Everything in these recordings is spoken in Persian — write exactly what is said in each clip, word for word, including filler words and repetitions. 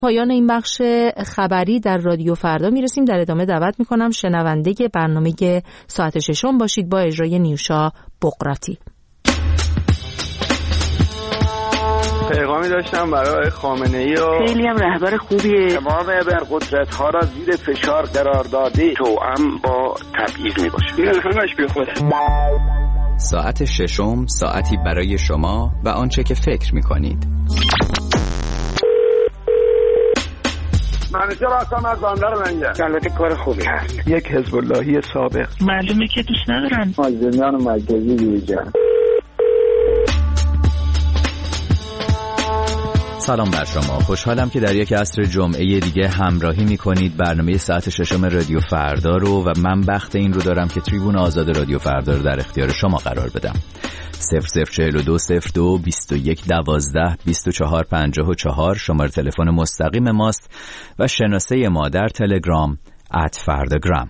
پایان این بخش خبری در رادیو فردا میرسیم. در ادامه دعوت میکنم شنونده برنامه ساعت ششم باشید با اجرای نیوشا بقراتی. پیغامی داشتم برای خامنه‌ای و خیلی هم رهبر خوبیه. تمام ابرقدرت‌ها را زیر فشار قرار داده توأم با تبعیض میباشه. این همش بی خوده. ساعت ششم، ساعتی برای شما و آنچه که فکر میکنید. منیجر هستم از بندر منگه. البته کار خوبی هست. یک حزب اللهی سابق. معلومه که دوست ندارن مازندران مرکزی دیجا. سلام بر شما. خوشحالم که در یک عصر جمعه دیگه همراهی میکنید برنامه ساعت ششم رادیو فردا رو و من بخت این رو دارم که تریبون آزاد رادیو فردا رو در اختیار شما قرار بدم. صفر صفر چهل و دو صفر دو بیست و یک دوازده بیست و چهار پنجاه و چهار شماره تلفن مستقیم ماست و شناسه ما در تلگرام ات فرداگرام.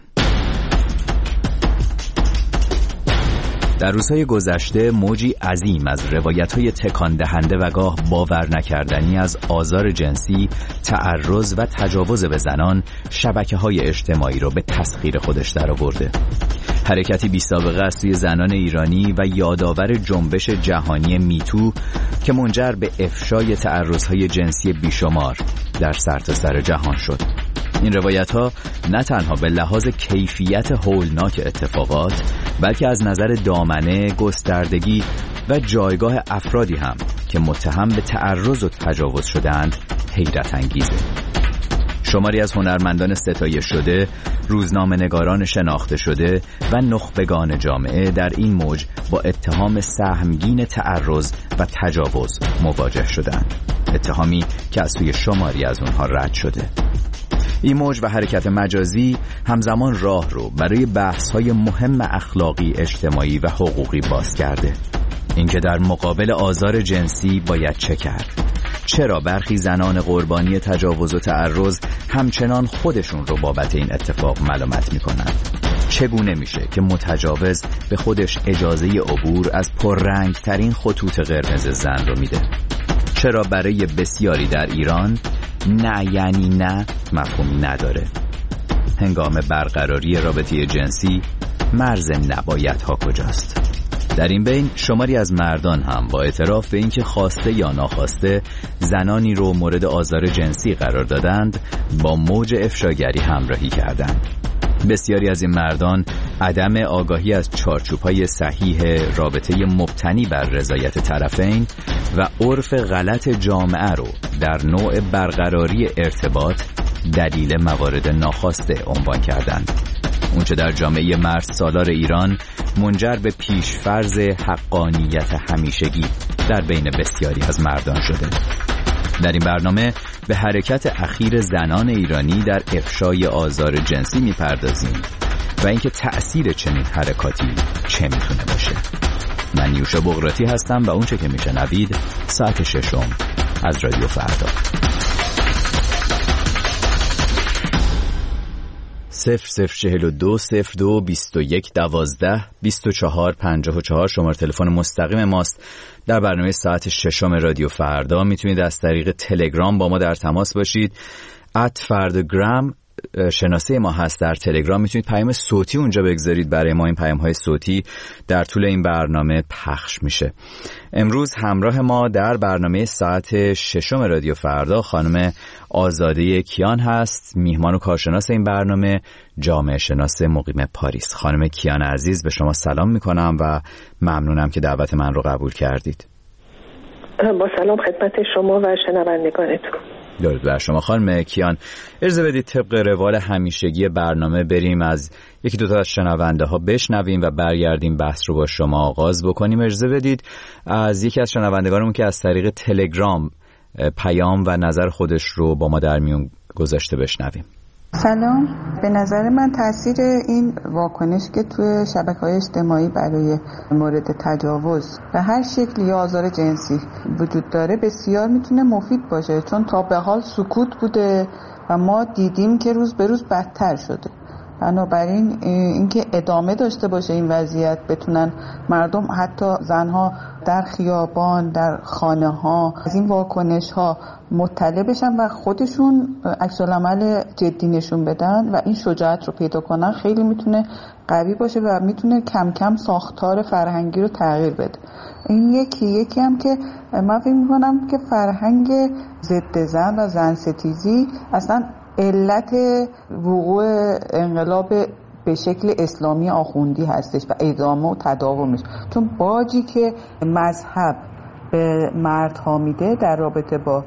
در روزهای گذشته موجی عظیم از روایت‌های تکان دهنده و گاه باور نکردنی از آزار جنسی، تعرض و تجاوز به زنان شبکه‌های اجتماعی را به تسخیر خودش درآورده. حرکتی بی‌سابقه است سوی زنان ایرانی و یادآور جنبش جهانی میتو که منجر به افشای تعرض‌های جنسی بیشمار در سرتاسر جهان شد. این روایت‌ها نه تنها به لحاظ کیفیت هولناک اتفاقات بلکه از نظر دامنه، گستردگی و جایگاه افرادی هم که متهم به تعرض و تجاوز شدند حیرت انگیزه. شماری از هنرمندان ستایش شده، روزنامه‌نگاران شناخته شده و نخبگان جامعه در این موج با اتهام سهمگین تعرض و تجاوز مواجه شدند. اتهامی که از سوی شماری از اونها رد شده. این موج و حرکت مجازی همزمان راه رو برای بحث‌های مهم اخلاقی، اجتماعی و حقوقی باز کرده. اینکه در مقابل آزار جنسی باید چه کرد؟ چرا برخی زنان قربانی تجاوز و تعرض همچنان خودشون رو بابت این اتفاق ملامت می‌کنند؟ چگونه میشه که متجاوز به خودش اجازه عبور از پررنگ‌ترین خطوط قرمز زن رو میده؟ چرا برای بسیاری در ایران نه یعنی نه مفهومی نداره؟ هنگام برقراری رابطه جنسی مرز نبایدها کجاست؟ در این بین شماری از مردان هم با اعتراف به اینکه خواسته یا ناخواسته زنانی رو مورد آزار جنسی قرار دادند با موج افشاگری همراهی کردند. بسیاری از این مردان عدم آگاهی از چارچوب‌های صحیح رابطه مبتنی بر رضایت طرفین و عرف غلط جامعه رو در نوع برقراری ارتباط دلیل موارد ناخواسته عنوان کردند. اونچه در جامعه مرد سالار ایران منجر به پیشفرض حقانیت همیشگی در بین بسیاری از مردان شده. در این برنامه به حرکت اخیر زنان ایرانی در افشای آزار جنسی میپردازیم و اینکه تأثیر چنین حرکاتی چه میتونه باشه. من نیوشا بقراتی هستم و اونچه که میشنوید ساعت ششم از رادیو فردا. صفر صفر چهل و دو صفر دو بیست و یک دوازده بیست و چهار پنجاه و چهار شماره تلفن مستقیم ماست. در برنامه ساعت ششم رادیو فردا میتونید از طریق تلگرام با ما در تماس باشید. ات فرداگرام شناسه ما هست در تلگرام. میتونید پیام صوتی اونجا بگذارید برای ما. این پیام های صوتی در طول این برنامه پخش میشه. امروز همراه ما در برنامه ساعت ششم رادیو فردا خانم آزاده کیان هست، میهمان و کارشناس این برنامه، جامعه شناس مقیم پاریس. خانم کیان عزیز به شما سلام میکنم و ممنونم که دعوت من رو قبول کردید. با سلام خدمت شما و شنوندگانتون. درود بر شما. خانم کیان اجازه بدید طبق روال همیشگی برنامه بریم از یکی دو تا از شنونده ها بشنویم و برگردیم بحث رو با شما آغاز بکنیم. اجازه بدید از یکی از شنوندگانمون که از طریق تلگرام پیام و نظر خودش رو با ما در میون گذاشته بشنویم. سلام. به نظر من تاثیر این واکنش که توی شبکه‌های اجتماعی برای مورد تجاوز و هر شکلی آزار جنسی وجود داره بسیار میتونه مفید باشه، چون تا به حال سکوت بوده و ما دیدیم که روز به روز بدتر شده. بنابراین اینکه ادامه داشته باشه این وضعیت، بتونن مردم حتی زنها در خیابان، در خانه ها از این واکنش ها مطلع بشن و خودشون عکس العمل جدی نشون بدن و این شجاعت رو پیدا کنن، خیلی میتونه قوی باشه و میتونه کم کم ساختار فرهنگی رو تغییر بده. این یکی یکی هم که من فکر میکنم که فرهنگ ضد زن و زن ستیزی اصلا علت وقوع انقلاب به شکل اسلامی آخوندی هستش و ادامه و تداومش، چون باجی که مذهب به مردها میده در رابطه با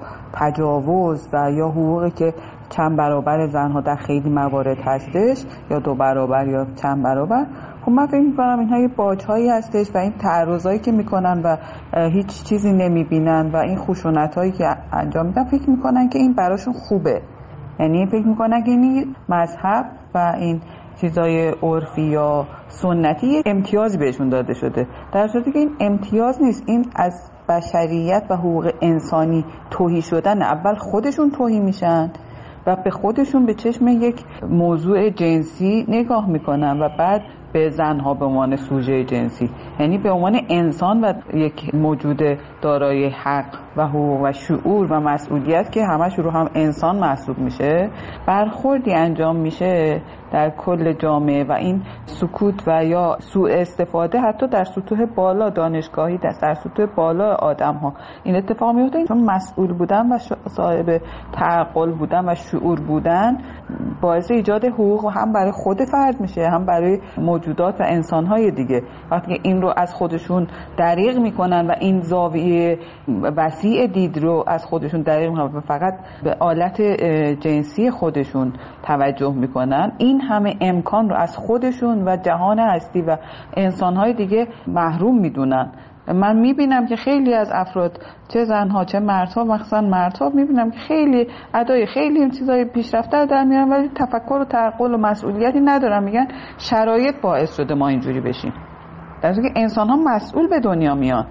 تجاوز و یا حقوقی که چند برابر زنها در خیلی موارد هستش یا دو برابر یا چند برابر، خب من فکر میکنم اینها یه باج‌هایی هستش و این تعرضایی که میکنن و هیچ چیزی نمیبینن و این خشونتایی که انجام میدن فکر میکنن که این براشون خوبه. یعنی فکر میکنن که این مذهب و این چیزای عرفی یا سنتی امتیازی بهشون داده شده، در صورتی که این امتیاز نیست. این از بشریت و حقوق انسانی تهی شدن. اول خودشون تهی میشن و به خودشون به چشم یک موضوع جنسی نگاه میکنن و بعد به زنها به عنوان سوژه جنسی، یعنی به عنوان انسان و یک موجود دارای حق و حقوق و شعور و مسئولیت که همش رو هم انسان محسوب میشه، برخوردی انجام میشه در کل جامعه و این سکوت و یا سوء استفاده حتی در سطوح بالا دانشگاهی، در سطوح بالا آدم ها این اتفاق میفته، چون مسئول بودن و صاحب تعقل بودن و شعور بودن باعث ایجاد حقوق هم برای خود فرد میشه هم برای موجودات و انسان های دیگه. وقتی این رو از خودشون دریغ میکنن و این زاویه وسیع دید رو از خودشون دریغ میکنن و فقط به آلت جنسی خودشون توجه میکنن، این همه امکان رو از خودشون و جهان هستی و انسانهای دیگه محروم میدونن. من میبینم که خیلی از افراد، چه زنها چه مردها، مخصوصا مردها، میبینم که خیلی ادای خیلی این چیزای پیشرفته در میارن ولی تفکر و تعقل و مسئولیتی ندارن. میگن شرایط باعث شده ما اینجوری بشیم، در حالی که انسان ها مسئول به دنیا میان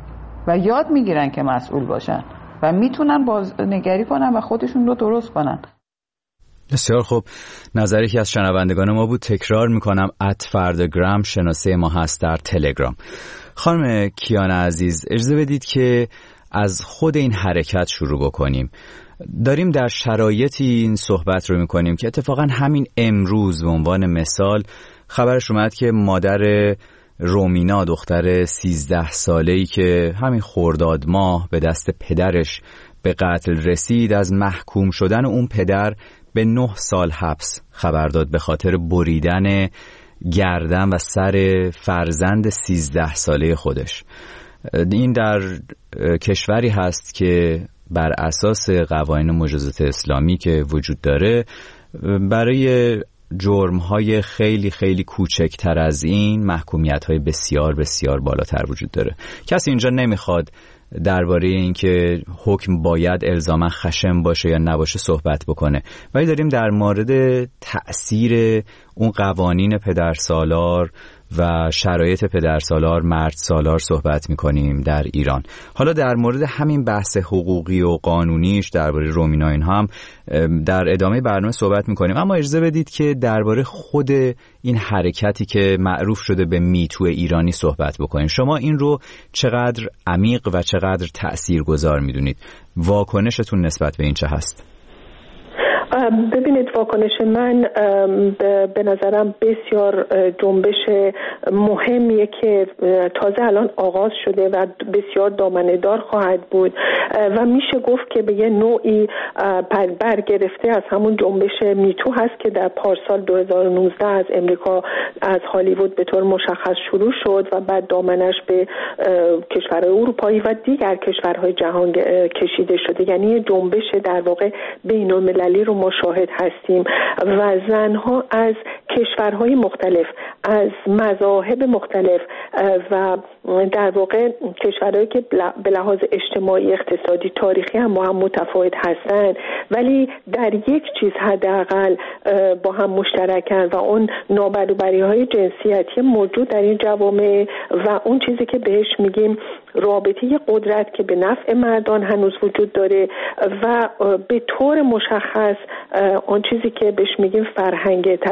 و یاد میگیرن که مسئول باشن و میتونن بازنگری کنن و خودشون رو درست کنن. بسیار خوب. نظری که از شنوندگان ما بود. تکرار میکنم ات فردگرام شناسه ما هست در تلگرام. خانم کیان عزیز، اجازه بدید که از خود این حرکت شروع بکنیم. داریم در شرایطی این صحبت رو میکنیم که اتفاقا همین امروز به عنوان مثال خبرش اومد که مادر رومینا، دختر سیزده ساله‌ای که همین خرداد ماه به دست پدرش به قتل رسید، از محکوم شدن اون پدر به نه سال حبس خبر داد به خاطر بریدن گردن و سر فرزند سیزده ساله خودش. این در کشوری هست که بر اساس قوانین مجازات اسلامی که وجود داره برای جرم‌های خیلی خیلی کوچکتر از این محکومیت‌های بسیار بسیار بالاتر وجود داره. کسی اینجا نمیخواد درباره اینکه حکم باید الزاما خشن باشه یا نباشه صحبت بکنه، ولی داریم در مورد تأثیر اون قوانین پدرسالار و شرایط پدرسالار مرد سالار صحبت میکنیم در ایران. حالا در مورد همین بحث حقوقی و قانونیش درباره رومینا این هم در ادامه برنامه صحبت میکنیم، اما اجازه بدید که درباره خود این حرکتی که معروف شده به میتو ایرانی صحبت بکنیم. شما این رو چقدر عمیق و چقدر تأثیرگذار میدونید؟ واکنشتون نسبت به این چه هست؟ ببینید، واکنش من به نظرم بسیار جنبش مهمیه که تازه الان آغاز شده و بسیار دامنه‌دار خواهد بود و میشه گفت که به یه نوعی برگرفته از همون جنبش میتو هست که در پارسال دو هزار و نوزده از امریکا، از هالیوود به طور مشخص شروع شد و بعد دامنش به کشورهای اروپایی و دیگر کشورهای جهان کشیده شده. یعنی جنبش در واقع بین‌المللی رو ما شاهد هستیم و زنها از کشورهای مختلف، از مذاهب مختلف و در واقع کشورهایی که به لحاظ اجتماعی، اقتصادی، تاریخی هم با هم متفاوت هستند ولی در یک چیز حداقل با هم مشترکن و اون نابرابری‌های جنسیتی موجود در این جوامع و اون چیزی که بهش میگیم رابطه قدرت که به نفع مردان هنوز وجود داره و به طور مشخص آن چیزی که بهش میگیم فرهنگ تجاوز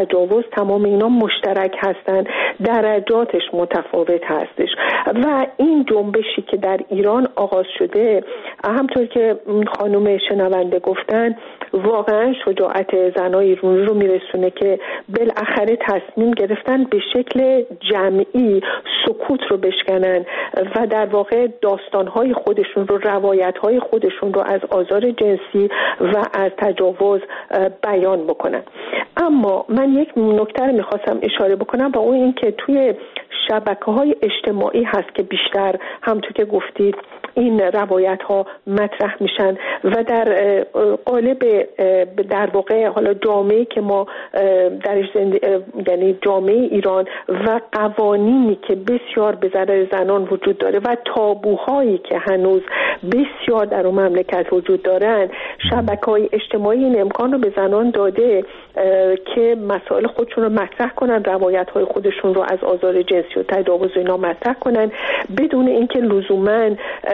تمام اینا مشترک هستن، درجاتش متفاوت هستش و این جنبشی که در ایران آغاز شده همطور که خانم شنونده گفتن واقعا شجاعت زنای ایرانی رو میرسونه که بالاخره تصمیم گرفتن به شکل جمعی سکوت رو بشکنن و در واقع داستانهای خودشون رو، روایتهای خودشون رو از آزار جنسی و از تجاوز بیان بکنن. اما من یک نکته رو میخواستم اشاره بکنم و اون این که توی شبکه‌های اجتماعی هست که بیشتر همونطور که گفتید این روایت ها مطرح میشن و در قالب در واقع حالا جامعه که ما درش زنده، یعنی جامعه ایران و قوانینی که بسیار به ضرر زنان وجود داره و تابوهایی که هنوز بسیار در اون مملکت وجود دارن، شبکه‌های اجتماعی این امکان رو به زنان داده که مسائل خودشون رو مطرح کنن، روایت های خودشون رو از آزار جنسی و تجاوز اینا مطرح کنن بدون اینکه لزوماً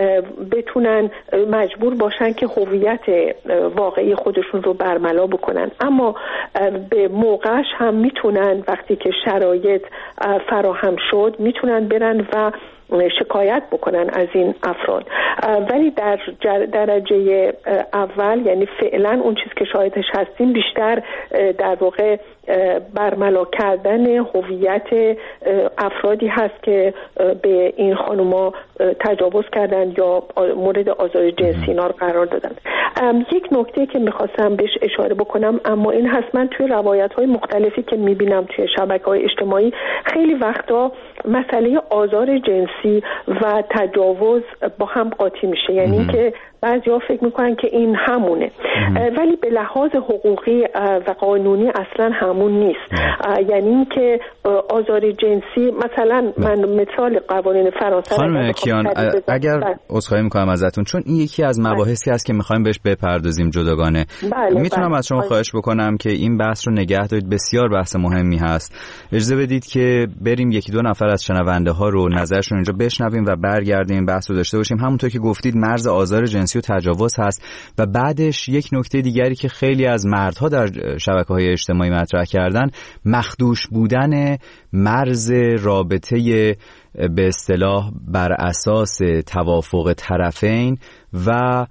بتونن مجبور باشن که هویت واقعی خودشون رو برملا بکنن. اما به موقعش هم میتونن وقتی که شرایط فراهم شد میتونن برن و شکایت بکنن از این افراد. ولی در درجه اول یعنی فعلا اون چیز که شاهدش هستیم بیشتر در واقع برملا کردن هویت افرادی هست که به این خانوما تجاوز کردن یا مورد آزار جنسی اینا رو قرار دادن. یک نکته که میخواستم بهش اشاره بکنم اما این هست، من توی روایت‌های مختلفی که میبینم توی شبکه‌های اجتماعی خیلی وقتا مسئله آزار جنسی و تجاوز با هم قاطی میشه، یعنی اینکه بعضیا فکر میکنن که این همونه ولی به لحاظ حقوقی و قانونی اصلا همون نیست. یعنی اینکه آزار جنسی مثلا من مثال قوانین فرانسه خانم کیان اگر عذرخواهی میکنم ازتون چون این یکی از مباحثی هست که میخوایم بهش بپردازیم جداگانه. بله میتونم بله. از شما خواهش بکنم که این بحث رو نگه دارید، بسیار بحث مهمی هست. اجازه بدید که بریم یکی دو نفر از شنونده ها رو نظرشون اینجا بشنویم و برگردیم بحث رو داشته باشیم. همونطور که گفتید مرز آزار جنسی و تجاوز هست و بعدش یک نکته دیگری که خیلی از مردها در شبکه‌های اجتماعی مطرح کردن، مخدوش بودن مرز رابطه به اصطلاح بر اساس توافق طرفین و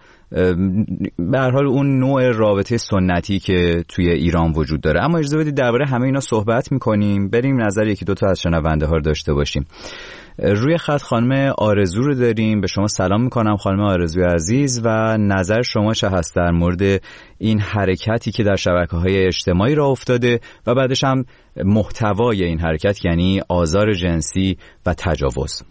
به هر حال اون نوع رابطه سنتی که توی ایران وجود داره. اما اجازه بدید درباره همه اینا صحبت می‌کنیم، بریم نظر یکی دو تا از شنونده ها رو داشته باشیم. روی خط خانم آرزو رو داریم. به شما سلام میکنم خانم آرزوی عزیز و نظر شما چه هست در مورد این حرکتی که در شبکه‌های اجتماعی راه افتاده و بعدش هم محتوای این حرکت یعنی آزار جنسی و تجاوز؟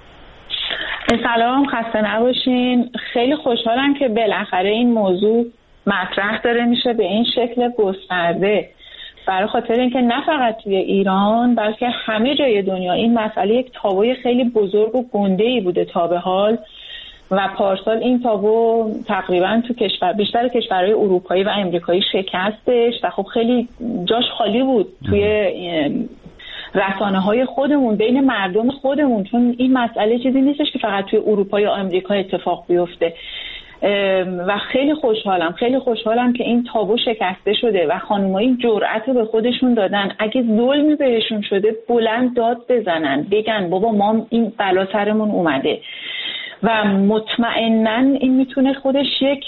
سلام، خسته نباشین. خیلی خوشحالم که بالاخره این موضوع مطرح داره میشه به این شکل گسترده، برای خاطر اینکه نه فقط توی ایران بلکه همه جای دنیا این مسئله یک تابوی خیلی بزرگ و گنده‌ای بوده تا به حال و پارسال این تابو تقریبا تو کشور بیشتر کشورهای اروپایی و امریکایی شکستش و خب خیلی جاش خالی بود توی رسانه‌های خودمون بین مردم خودمون، چون این مسئله چیزی نیستش که فقط توی اروپا یا آمریکا اتفاق بیفته. و خیلی خوشحالم خیلی خوشحالم که این تابو شکسته شده و خانم‌ها این جرأت رو به خودشون دادن. اگه ظلمی بهشون شده بلند داد بزنن، بگن بابا ما این بلا سرمون اومده و مطمئناً این میتونه خودش یک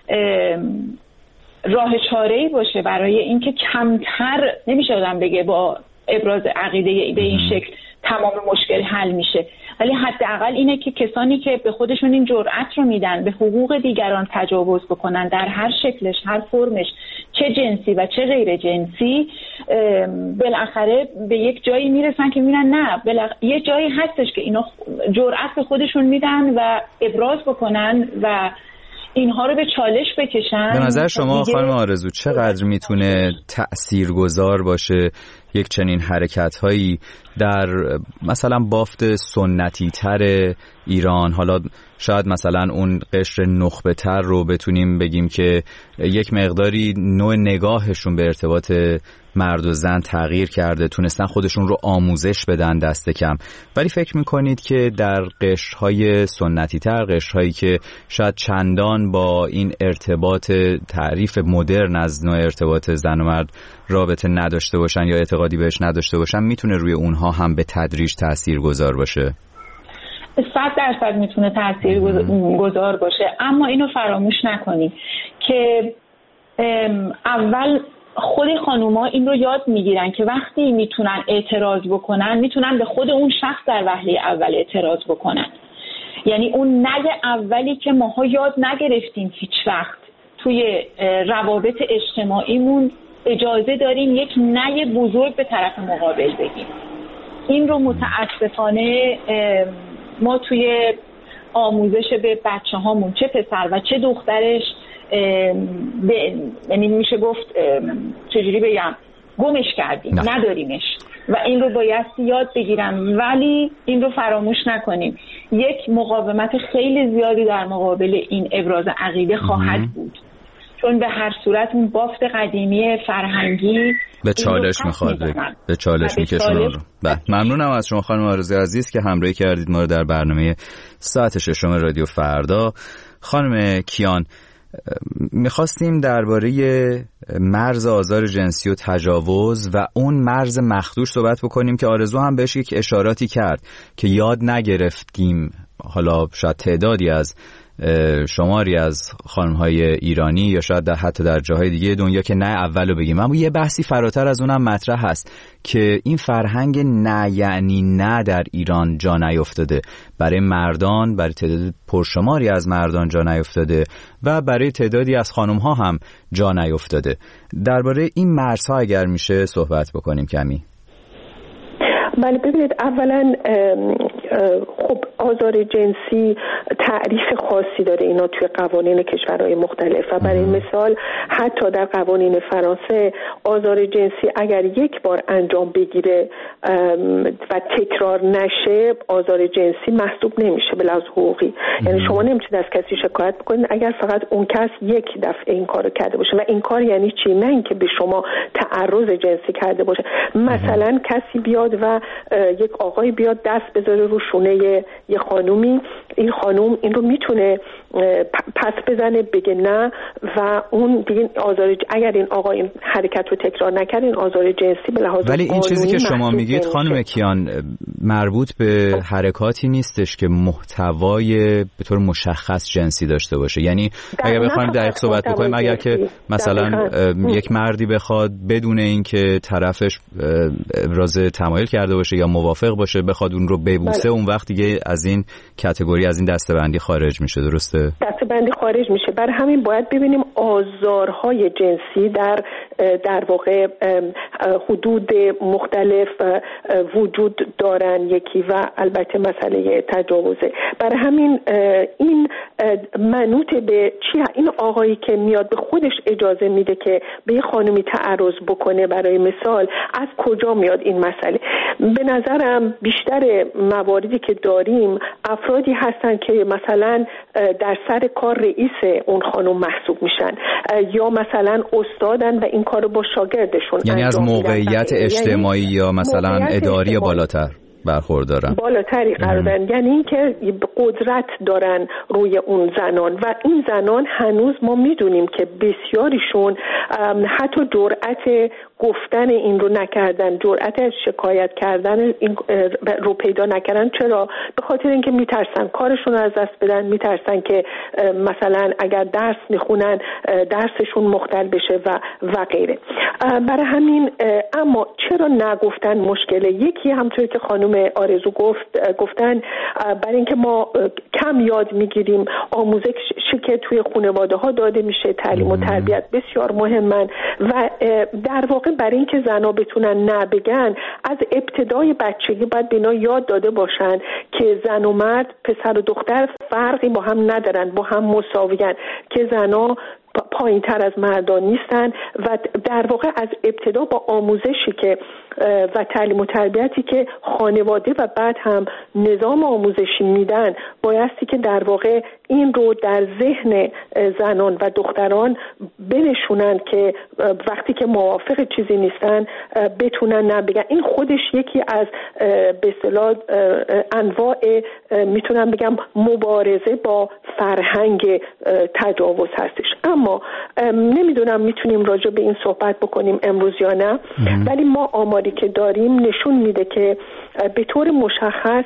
راه چاره‌ای باشه برای اینکه کمتر، نمیشه آدم بگه با ابراز عقیده به این شکل تمام مشکل حل میشه، ولی حداقل اینه که کسانی که به خودشون این جرأت رو میدن به حقوق دیگران تجاوز بکنن در هر شکلش، هر فرمش، چه جنسی و چه غیر جنسی، بالاخره به یک جایی میرسن که میبینن نه بالاخره یه جایی هستش که اینا جرأت به خودشون میدن و ابراز بکنن و اینها رو به چالش بکشن. به نظر شما خانم آرزو چقدر میتونه تأثیرگذار باشه یک چنین حرکت‌هایی در مثلا بافت سنتی تر ایران؟ حالا شاید مثلا اون قشر نخبه تر رو بتونیم بگیم که یک مقداری نوع نگاهشون به ارتباط مرد و زن تغییر کرده، تونستن خودشون رو آموزش بدن دست کم، ولی فکر میکنید که در قشرهای سنتی تر، قشرهایی که شاید چندان با این ارتباط تعریف مدرن از نوع ارتباط زن و مرد رابطه نداشته باشن یا اعتقاد اعتقادی بهش نداشته باشن میتونه روی اونها هم به تدریج تاثیرگذار باشه؟ صد درصد میتونه تاثیرگذار باشه، اما اینو فراموش نکنیم که اول خود خانوما این رو یاد میگیرن که وقتی میتونن اعتراض بکنن میتونن به خود اون شخص در وهله اول اعتراض بکنن. یعنی اون نه اولی که ماها یاد نگرفتیم هیچ وقت توی روابط اجتماعیمون اجازه داریم یک نه بزرگ به طرف مقابل بگیم. این رو متاسفانه ما توی آموزش به بچه هامون چه پسر و چه دخترش یعنی میشه گفت چجوری بگم گمش کردیم، نه. نداریمش و این رو باید یاد بگیرم. ولی این رو فراموش نکنیم یک مقاومت خیلی زیادی در مقابل این ابراز عقیده خواهد بود، چون به هر صورت اون بافت قدیمی فرهنگی به چالش میخواد به چالش میکشونه رو. ممنونم از شما خانم آرزوی عزیز که همراهی کردید ما رو در برنامه ساعت ششم رادیو فردا. خانم کیان، میخواستیم درباره مرز آزار جنسی و تجاوز و اون مرز مخدوش صحبت بکنیم که آرزو هم بهش یک اشاراتی کرد که یاد نگرفتیم، حالا شاید تعدادی از شماری از خانم‌های ایرانی یا شاید در حتی در جاهای دیگه دنیا که نه اولو بگیم، اما یه بحثی فراتر از اونم مطرح هست که این فرهنگ نه یعنی نه در ایران جا نیفتاده، برای مردان، برای تعداد پرشماری از مردان جا نیفتاده و برای تعدادی از خانم‌ها هم جا نیفتاده. درباره این مرزها اگر میشه صحبت بکنیم کمی. بله ببینید، اولا خب آزار جنسی تعریف خاصی داره اینا توی قوانین کشورهای مختلف و برای مثال حتی در قوانین فرانسه آزار جنسی اگر یک بار انجام بگیره و تکرار نشه آزار جنسی محسوب نمیشه به لحاظ حقوقی. یعنی شما نمیتونید از کسی شکایت بکنید اگر فقط اون کس یک دفعه این کارو کرده باشه. و این کار یعنی چی؟ نه اینکه به شما تعرض جنسی کرده باشه. مثلا کسی بیاد و یک آقای بیاد دست بذاره رو شونه یه خانومی، این خانوم این رو میتونه پس بزنه بگه نه و اون دیگه آزار، اگر این آقا این حرکت رو تکرار نکنه این آزار جنسی به لحاظ ولی این چیزی که شما میگید خانم کیان مربوط به حرکاتی نیستش که محتوای به طور مشخص جنسی داشته باشه. یعنی اگر بخوایم دقیق صحبت بکنیم، اگر که مثلا یک مردی بخواد بدون اینکه طرفش ابراز تمایل کرده باشه یا موافق باشه بخواد اون رو ببوسه، اون وقت دیگه از این کاتگوری، از این دسته‌بندی خارج میشه. درسته؟ دسته‌بندی خارج میشه. برای همین باید ببینیم آزارهای جنسی در در واقع حدود مختلف وجود دارن یکی و البته مسئله تجاوزه. برای همین این منوط به چی؟ این آقایی که میاد به خودش اجازه میده که به یه خانومی تعرض بکنه برای مثال، از کجا میاد این مسئله؟ به نظرم بیشتر مواردی که داریم افرادی هستن که مثلا در سر کار رئیس اون خانم محسوب میشن یا مثلا استادن و این کارو با شاگردشون، یعنی از موقعیت اجتماعی یعنی یا مثلا اداری بالاتر برخوردارن، بالاتری قرار دارن، یعنی اینکه قدرت دارن روی اون زنان و این زنان هنوز ما میدونیم که بسیاریشون حتی جرأت گفتن این رو نکردن، جرأت از شکایت کردن این رو پیدا نکردن. چرا؟ به خاطر اینکه میترسن کارشون رو از دست بدن، میترسن که مثلا اگر درس میخونن درسشون مختل بشه و و غیره. برای همین اما چرا نگفتن مشکله؟ یکی همونطور که خانم آرزو گفت گفتن برای اینکه ما کم یاد میگیریم، آموزشی که توی خانواده ها داده میشه، تعلیم و تربیت بسیار مهمن و در واقع برای اینکه زنها بتونن نه بگن از ابتدای بچگی باید بینا یاد داده باشن که زن و مرد، پسر و دختر فرقی با هم ندارن، با هم مساویان، که زنها پایین تر از مردان نیستن و در واقع از ابتدا با آموزشی که و تعلیم و تربیتی که خانواده و بعد هم نظام آموزشی میدن بایستی که در واقع این رو در ذهن زنان و دختران بنشونن که وقتی که موافق چیزی نیستن بتونن نبگن. این خودش یکی از به اصطلاح انواع میتونم بگم مبارزه با فرهنگ تجاوز هستش. اما نمیدونم میتونیم راجع به این صحبت بکنیم امروز یا نه، ولی ما آماری که داریم نشون میده که به طور مشخص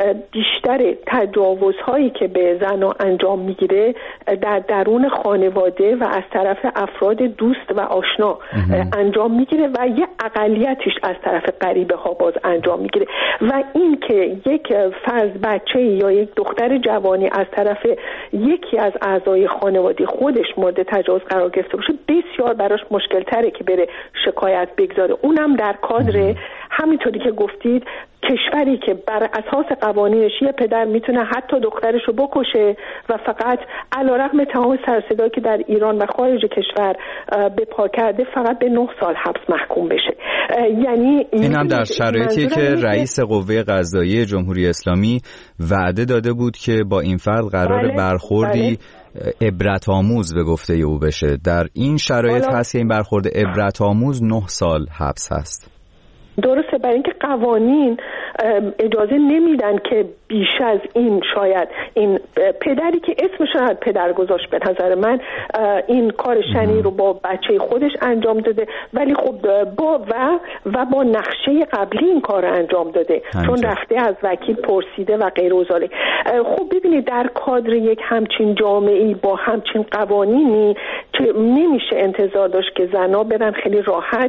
بیشتر تجاوزهایی که به زنها انجام میگیره در درون خانواده و از طرف افراد دوست و آشنا انجام میگیره و یه اقلیتش از طرف غریبه ها باز انجام میگیره. و این که یک فرد بچه یا یک دختر جوانی از طرف یکی از اعضای خانواده خودش مورد تجاوز قرار گرفته باشه بسیار براش مشکل تره که بره شکایت بگذاره، اونم در کادر همینطوری که گفتید کشوری که بر اساس قوانینش یه پدر میتونه حتی دخترش رو بکشه و فقط علیرغم تمام سر و صدایی که در ایران و خارج کشور به پا کرده فقط به نه سال حبس محکوم بشه. یعنی این هم در شرایطی که رئیس قوه قضاییه جمهوری اسلامی وعده داده بود که با این فرد قرار بله، برخوردی بله. عبرت آموز به گفته او بشه. در این شرایط هست که این برخورد عبرت آموز نه سال حبس هست. درسته، برای اینکه قوانین اجازه نمیدن که بیش از این شاید این پدری که اسمش رو پدر گذاشت به نظر من این کار شنی رو با بچه خودش انجام داده، ولی خب با و و با نقشه قبلی این کار رو انجام داده هنجا. چون رفته از وکیل پرسیده و غیر و ذالک. خب ببینید در کادر یک همچین جامعه‌ای با همچین قوانینی که نمیشه انتظار داشت که زنا برن خیلی راحت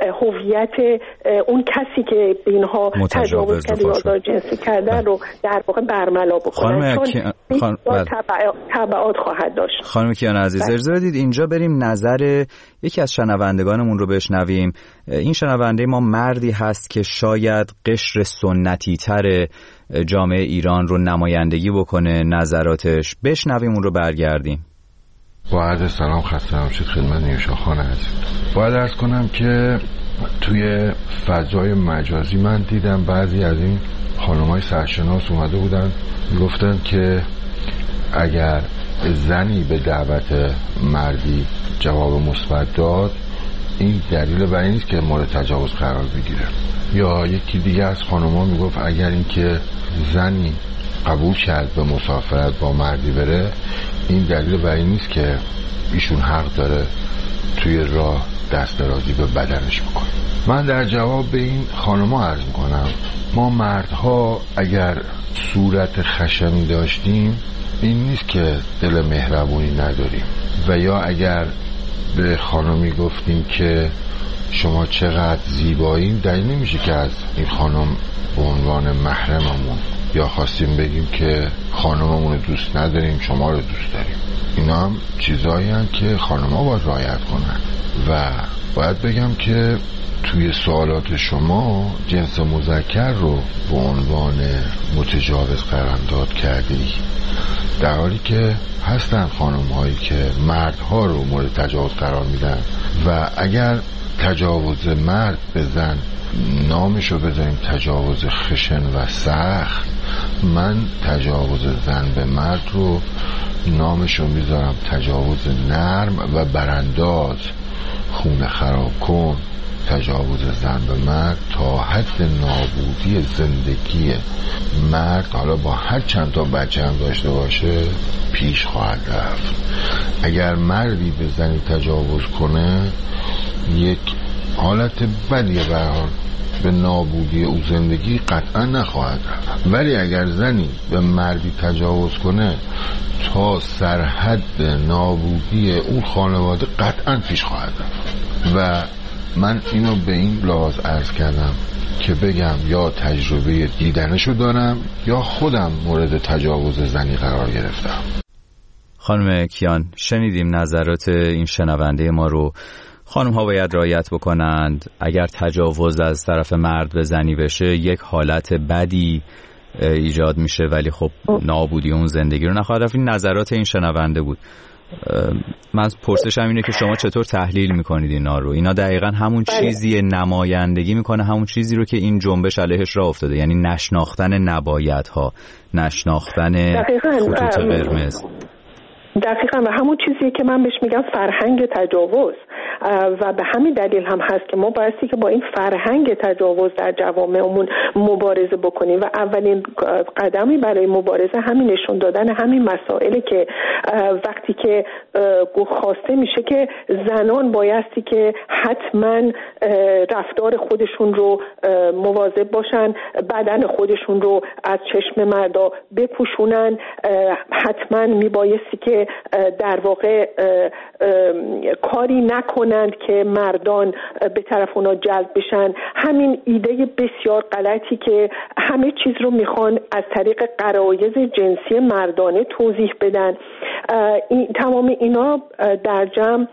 هویت اون کسی که اینها تجاوز کرده یا آزار جنسی کردن رو در واقع برملا بکنن، چون خان... تبعات خواهد داشت. خانم کیان عزیز اجازه بدید اینجا بریم نظر یکی از شنوندگانمون رو بشنویم. این شنونده ما مردی هست که شاید قشر سنتی تر جامعه ایران رو نمایندگی بکنه، نظراتش بشنویم اون رو برگردیم. با عرض سلام خسته نباشید خدمت نیوشا خانم عزیز. باید عرض کنم که توی فضای مجازی من دیدم بعضی از این خانم‌های سرشناس اومده بودن گفتن که اگر زنی به دعوت مردی جواب مثبت داد این دلیل بر این نیست که مورد تجاوز قرار بگیره. یا یکی دیگه از خانم‌ها میگفت اگر این که زنی قبول کرد به مسافرت با مردی بره این دلیل بر این نیست که ایشون حق داره توی راه دست درازی به بدنش بکنه. من در جواب به این خانم‌ها عرض میکنم ما مردها اگر صورت خشنی داشتیم این نیست که دل مهربونی نداریم، و یا اگر به خانمی گفتیم که شما چقدر زیبایین دلیل نمیشه که از این خانم به عنوان محرممون یا خواستیم بگیم که خانممون رو دوست نداریم شما رو دوست داریم. اینا هم چیزایی هستند که خانم‌ها باید رعایت کنن. و باید بگم که توی سوالات شما جنس مذکر رو به عنوان متجاوز قرارداد کردی، در حالی که هستن خانم‌هایی که مردها رو مورد تجاوز قرار میدن. و اگر تجاوز مرد به زن نامشو بذاریم تجاوز خشن و سخت، من تجاوز زن به مرد رو نامشو میذارم تجاوز نرم و برانداز. خون خراب کن تجاوز زن به مرد تا حد نابودی زندگی مرد، حالا با هر چند تا بچه هم داشته باشه، پیش خواهد رفت. اگر مردی به زنی تجاوز کنه یک حالت بدیه، به حال به نابودی او زندگی قطعا نخواهد رفت. ولی اگر زنی به مردی تجاوز کنه تا سرحد نابودی اون خانواده قطعا پیش خواهد رفت. و من اینو به این لحاظ عرض کردم که بگم یا تجربه دیدنشو دارم یا خودم مورد تجاوز زنی قرار گرفتم. خانم کیان شنیدیم نظرات این شنونده ما رو. خانم ها باید رعایت بکنند. اگر تجاوز از طرف مرد به زنی بشه یک حالت بدی ایجاد میشه، ولی خب نابودی اون زندگی رو نخواهد رفت. این نظرات این شنونده بود. من پرسشم اینه که شما چطور تحلیل میکنید اینا رو؟ اینا دقیقا همون چیزی نمایندگی میکنه، همون چیزی رو که این جنبش علیهش راه افتاده، یعنی نشناختن نبایدها، نشناختن خطوط قرمز. دقیقاً و همون چیزی که من بهش میگم فرهنگ تجاوز. و به همین دلیل هم هست که ما بایستی که با این فرهنگ تجاوز در جوامعمون مبارزه بکنیم و اولین قدمی برای مبارزه همین نشون دادن همین مسائلی که وقتی که خواسته میشه که زنان بایستی که حتما رفتار خودشون رو مواظب باشن، بدن خودشون رو از چشم مردا بپوشونن، حتما میبایستی که در واقع کاری نکنند که مردان به طرف اونا جلب بشن. همین ایده بسیار غلطی که همه چیز رو میخوان از طریق غرایز جنسی مردانه توضیح بدن، این تمام اینا در جمع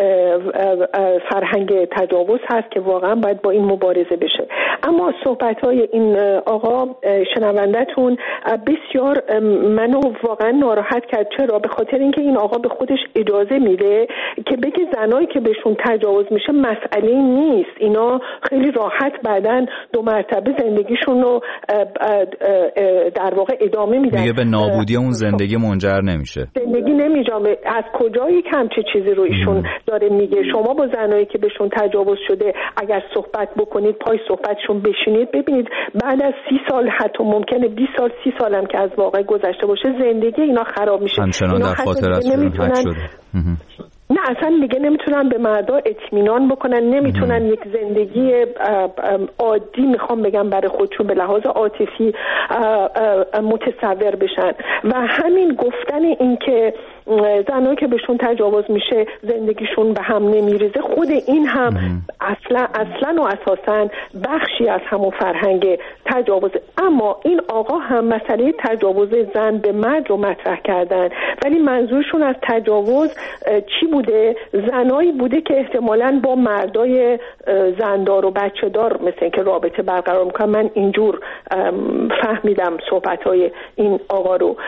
فرهنگ تجاوز هست که واقعا باید با این مبارزه بشه. اما صحبت‌های این آقا شنوندتون بسیار منو واقعا ناراحت کرد. چرا؟ به خاطر اینکه این آقا به خودش اجازه میده که بگه زنایی که بهشون تجاوز میشه مسئله نیست، اینا خیلی راحت بعدن دو مرتبه زندگیشون رو در واقع ادامه میدن. میگه به نابودی اون زندگی منجر نمیشه. زندگی نمیجامه. از کجایی کم چه چیزی رو ایشون داره میگه؟ شما با زنایی که بهشون تجاوز شده اگر صحبت بکنید، پای صحبتشون بشینید، ببینید بعد از سی سال، حتی ممکنه بیست سال، سی سال هم که از واقع گذشته باشه، زندگی اینا خراب میشه. همچنان در خاطرشون حک شده. نه اصلا دیگه نمیتونن به مردا اطمینان بکنن، نمیتونن یک زندگی عادی میخوام بگم برای خودشون به لحاظ عاطفی متصور بشن. و همین گفتن این که زنایی که بهشون تجاوز میشه زندگیشون به هم نمیریزه، خود این هم اصلا اصلا و اساسا بخشی از همون فرهنگ تجاوز. اما این آقا هم مسئله تجاوز زن به مرد رو مطرح کردن، ولی منظورشون از تجاوز چی بوده؟ زنایی بوده که احتمالاً با مردای زندار و بچه دار مثل این که رابطه برقرار میکنن. من اینجور فهمیدم صحبتهای این آقا رو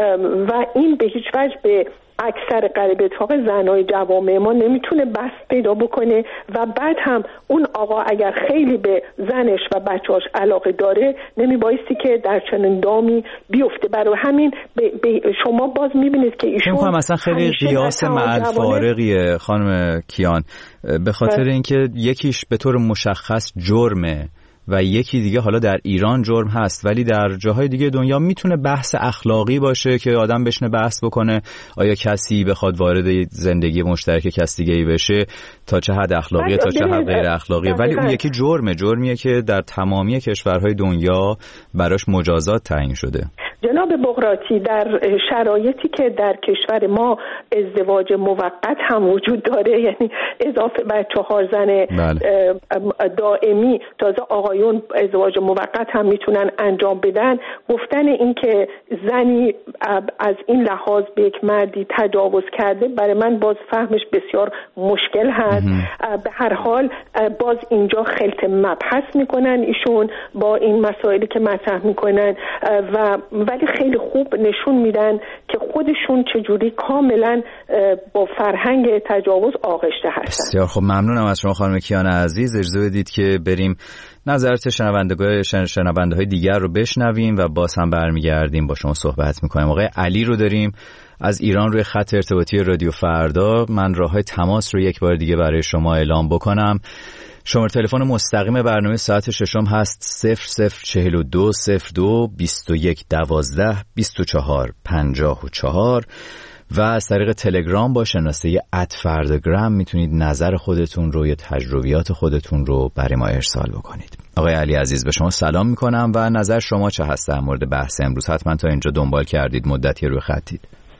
و این به هیچ وجه به اکثر غریب اتفاق زنای جوامع ما نمیتونه بست پیدا بکنه. و بعد هم اون آقا اگر خیلی به زنش و بچه‌اش علاقه داره نمیبایستی که در چنین دامی بیفته. برای همین به به شما باز میبینید که ایشون میگم مثلا خیلی قیاس مع الفارقیه خانم کیان، به خاطر اینکه یکیش به طور مشخص جرمه و یکی دیگه حالا در ایران جرم هست، ولی در جاهای دیگه دنیا میتونه بحث اخلاقی باشه که آدم بشنه بحث بکنه آیا کسی بخواد وارد زندگی مشترک کسی دیگه‌ای بشه تا چه حد اخلاقیه تا چه حد غیر اخلاقیه، ولی اون یکی جرمه، جرمیه که در تمامی کشورهای دنیا براش مجازات تعیین شده. جناب بغراتی، در شرایطی که در کشور ما ازدواج موقت هم وجود داره، یعنی اضافه بر چهار زن بله. دائمی، تازه آقایون ازدواج موقت هم میتونن انجام بدن، گفتن این که زنی از این لحاظ به یک مردی تجاوز کرده برای من باز فهمش بسیار مشکل هست. به هر حال باز اینجا خلط مبحث میکنن ایشون با این مسائلی که مطرح میکنن و ولی خیلی خوب نشون میدن که خودشون چجوری کاملا با فرهنگ تجاوز آغشته هستن. بسیار خب، ممنونم از شما خانم کیان عزیز. اجازه بدید که بریم نظرات شنوندگان شنونده های دیگر رو بشنویم و باز هم برمیگردیم با شما صحبت میکنیم. آقای علی رو داریم از ایران روی خط ارتباطی رادیو فردا. من راههای تماس رو یک بار دیگه برای شما اعلام بکنم. شماره تلفن مستقیم برنامه ساعت ششم هست صفر صفر چهل و دو صفر دو بیست و یک دوازده بیست و چهار پنجاه و چهار و از طریق تلگرام با شناسه ات فرداگرام میتونید نظر خودتون رو یا تجربیات خودتون رو برای ما ارسال بکنید. آقای علی عزیز، به شما سلام میکنم و نظر شما چه هست در مورد بحث امروز؟ حتما تا اینجا دنبال کردید، مدتی روی خطید.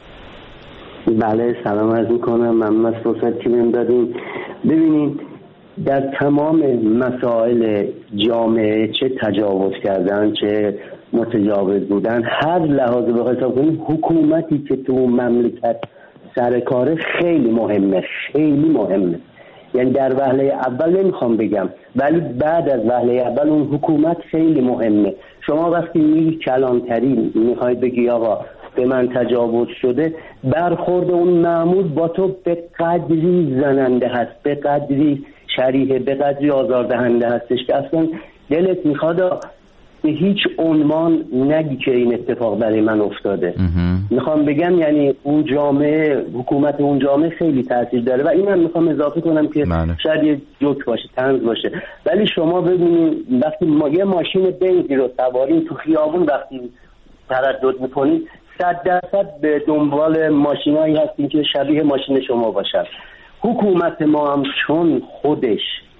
بله، سلام عرض میکنم، ممنون از فرصتی که بهم دادین. ببینید، در تمام مسائل جامعه چه تجاوز کردن چه متجاوز بودن، هر لحاظ به حساب کنید حکومتی که تو مملکت سر کاره خیلی مهمه، خیلی مهمه. یعنی در وهله اول نمیخوام بگم، ولی بعد از وهله اول اون حکومت خیلی مهمه. شما وقتی میگی کلانتری میخوای بگی آقا به من تجاوز شده، برخورد اون مأمور با تو به قدری زننده هست، به قدری شریحه، به قدری آزاردهنده هستش که اصلا دلت میخواد به هیچ عنوان نگی که این اتفاق برای من افتاده. میخوام بگم یعنی اون جامعه، حکومت اون جامعه خیلی تاثیر داره و اینم میخوام اضافه کنم که معنی. شاید یه جوک باشه، طنز باشه، ولی شما ببینید وقتی ما یه ماشین بنزی رو سوارین تو خیابون وقتی تردد میکنید صد درصد به دنبال ماشینایی هستین که شبیه ماشین شما باشن. حکومت ما هم چون خودش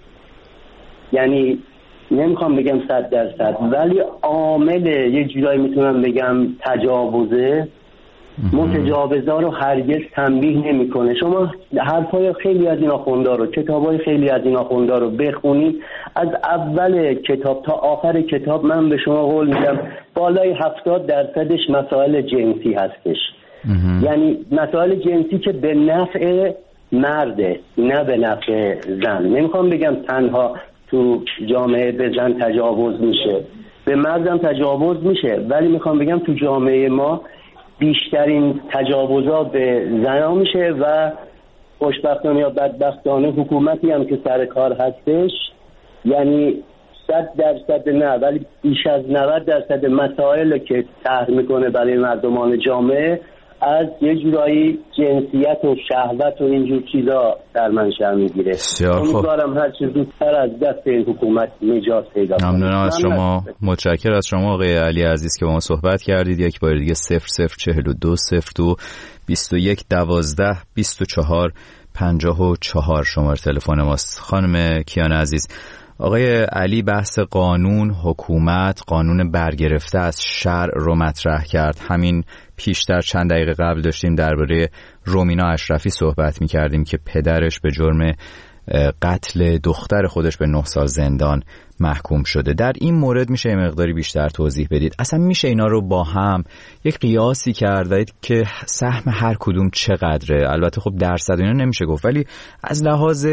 یعنی نمیخوام بگم صد درصد ولی عامل یه جورایی میتونم بگم تجاوزه، متجاوزا رو هرگز تنبیه نمیکنه. شما حرفای خیلی از این آخوندا رو، کتابای خیلی از این آخوندا رو بخونید، از اول کتاب تا آخر کتاب من به شما قول میدم بالای هفتاد درصدش مسائل جنسی هستش. یعنی مسائل جنسی که به نفع مرده نه به نفع زن. نمیخوام بگم تنها تو جامعه به زن تجاوز میشه، به مردم تجاوز میشه، ولی میخوام بگم تو جامعه ما بیشترین تجاوزها به زنها میشه و خوشبختانه یا بدبختانه حکومتی هم که سر کار هستش یعنی صد درصد نه ولی بیش از نود درصد مسائل که طرح میکنه برای مردمان جامعه از یه جورایی جنسیت و شهوت و اینجور چیزا در منشأ میگیره. امیدوارم هر چیز زودتر از دست این حکومت نجات پیدا کنه. ممنونم از شما، متشکرم از شما آقای علی عزیز که با ما صحبت کردید. یک بار دیگه صفر صفر چهل و دو صفر دو بیست و یک دوازده بیست و چهار پنجاه و چهار شماره تلفن ماست. خانم کیان عزیز، آقای علی بحث قانون، حکومت، قانون برگرفته از شرع رو مطرح کرد. همین پیشتر چند دقیقه قبل داشتیم درباره رومینا اشرفی صحبت می‌کردیم که پدرش به جرم قتل دختر خودش به نه سال زندان محکوم شده. در این مورد میشه یه مقداری بیشتر توضیح بدید؟ اصلا میشه اینا رو با هم یک قیاسی کردید که سهم هر کدوم چقدره؟ البته خب درصد اینا نمیشه گفت، ولی از لحاظ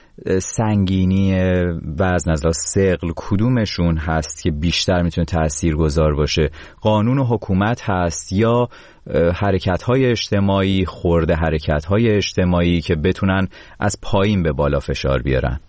سنگینی وزن، از لحاظ ثقل کدومشون هست که بیشتر میتونه تاثیرگذار باشه؟ قانون و حکومت هست یا حرکت‌های اجتماعی، خرده حرکت‌های اجتماعی که بتونن از پایین به بالا فشار بیارن؟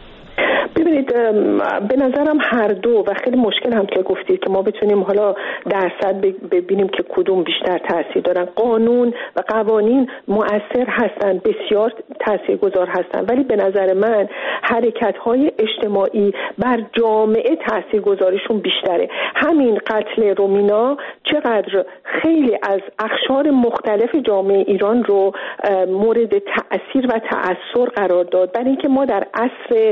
ببینید به نظرم هر دو و خیلی مشکل هم که گفتید که ما بتونیم حالا درصد ببینیم که کدوم بیشتر تاثیر دارن. قانون و قوانین مؤثر هستن، بسیار تاثیرگذار هستن، ولی به نظر من حرکت‌های اجتماعی بر جامعه تاثیرگذاریشون بیشتره. همین قتل رومینا چقدر خیلی از اقشار مختلف جامعه ایران رو مورد تأثیر و تأثر قرار داد، برای اینکه ما در عصر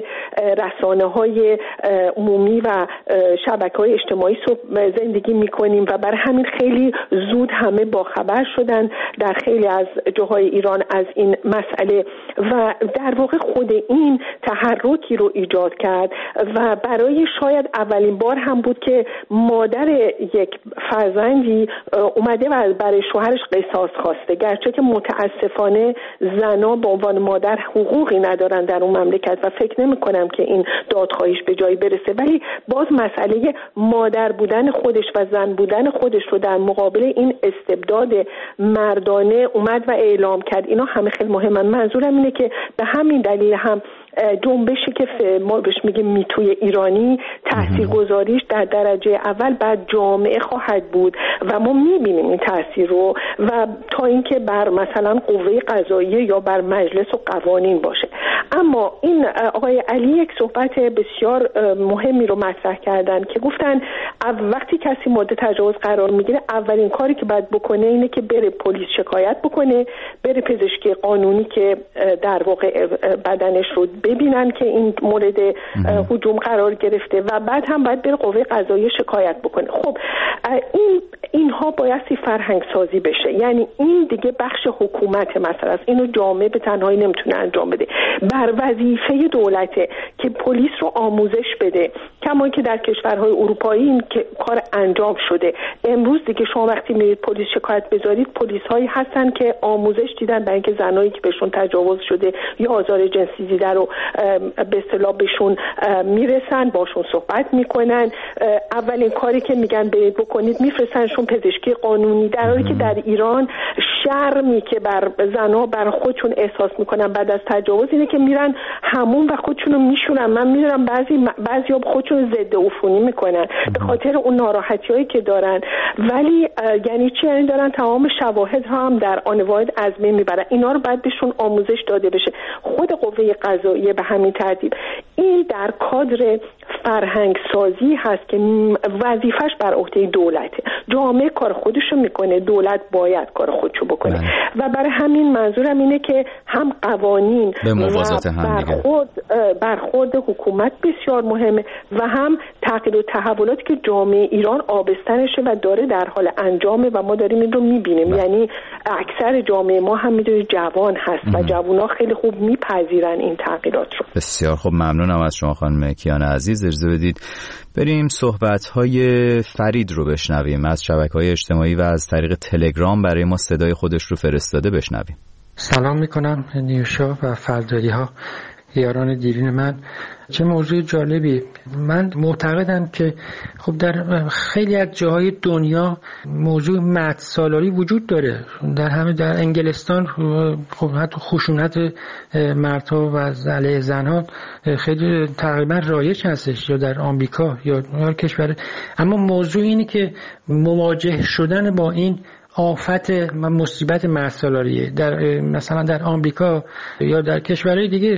رسانه‌های عمومی و شبکه‌های اجتماعی زندگی می‌کنیم و برای همین خیلی زود همه باخبر شدن در خیلی از جاهای ایران از این مسئله و در واقع خود این تحرکی رو ایجاد کرد و برای شاید اولین بار هم بود که مادر یک فرزندی اومده و برای شوهرش قصاص خواسته، گرچه که متاسفانه زن‌ها به عنوان مادر حقوقی ندارن در اون مملکت و فکر نمی‌کنم که این دادخواهیش به جایی برسه، ولی باز مسئله مادر بودن خودش و زن بودن خودش رو در مقابل این استبداد مردانه اومد و اعلام کرد. اینا همه خیلی مهمه. منظورم اینه که به همین دلیل هم جنبشی که ما بهش میگیم میتوی ایرانی تاثیرگذاریش در درجه اول بر جامعه خواهد بود و ما میبینیم این تاثیر رو و تا اینکه بر مثلا قوه قضاییه یا بر مجلس و قوانین باشه. اما این آقای علی یک صحبت بسیار مهمی رو مطرح کردن که گفتن وقتی کسی مورد تجاوز قرار میگیره اولین کاری که باید بکنه اینه که بره پلیس شکایت بکنه، بره پزشکی قانونی که در واقع بدنش رو ببینن که این مورد هجوم قرار گرفته و بعد هم باید بره قوه قضاییه شکایت بکنه. خب این اینها بایستی فرهنگ سازی بشه، یعنی این دیگه بخش حکومت مثلا است، اینو جامعه به تنهایی نمیتونه انجام بده. بر وظیفه دولته که پلیس رو آموزش بده، کما که در کشورهای اروپایی این که کار انجام شده. امروز دیگه شما وقتی میرید پلیس شکایت بذارید، پلیس هایی هستن که آموزش دیدن برای اینکه زنایی که بهشون تجاوز شده یا آزار جنسی دیده رو به اصطلاح بهشون میرسن، باشون صحبت میکنن، اولین کاری که میگن برید بکنید میفرستنشون پزشکی قانونی، در حالی که در ایران شرمی که بر زنها بر خودشون احساس میکنن بعد از تجاوز اینه که میرن همون و خودشونو میشونن. من میدونم بعضی بعضیا خودشون ضد عفونی میکنن به خاطر اون ناراحتیایی که دارن، ولی یعنی چی؟ یعنی دارن تمام شواهد ها هم در آن واحد از بین میبرن. اینا رو باید بهشون آموزش داده بشه. خود قوه قضاییه به همین ترتیب. این در کادر فرهنگ سازی هست که وظیفش بر عهده دولته. جامعه کار خودشو میکنه، دولت باید کار خودشو بکنه و برای همین منظورم اینه که هم قوانین به موازات هم دیگه برخورد برخورد حکومت بسیار مهمه و هم تغییر و تحولاتی که جامعه ایران آبستنشه و داره در حال انجامه و ما داریم این رو میبینیم. یعنی اکثر جامعه ما هم میدونی جوان هست و جوونا خیلی خوب میپذیرن این تغییرات رو. بسیار خوب، ممنونم از شما خانم کیان عزیز. اجازه بدید بریم صحبت‌های فرید رو بشنویم، از شبکه‌های اجتماعی و از طریق تلگرام برای ما صدای خودش رو فرستاده. بشنویم. سلام میکنم نیوشا و فرداری ها، یاران دیرین من. چه موضوع جالبی. من معتقدم که خب در خیلی از جاهای دنیا موضوع مرد سالاری وجود داره. در همه در انگلستان خب حتی خشونت مردها و علیه زنها خیلی تقریبا رایج هستش، یا در آمریکا یا هر کشور. اما موضوع اینه که مواجه شدن با این آفت و مصیبت مرسالاریه در مثلا در آمریکا یا در کشورهای دیگه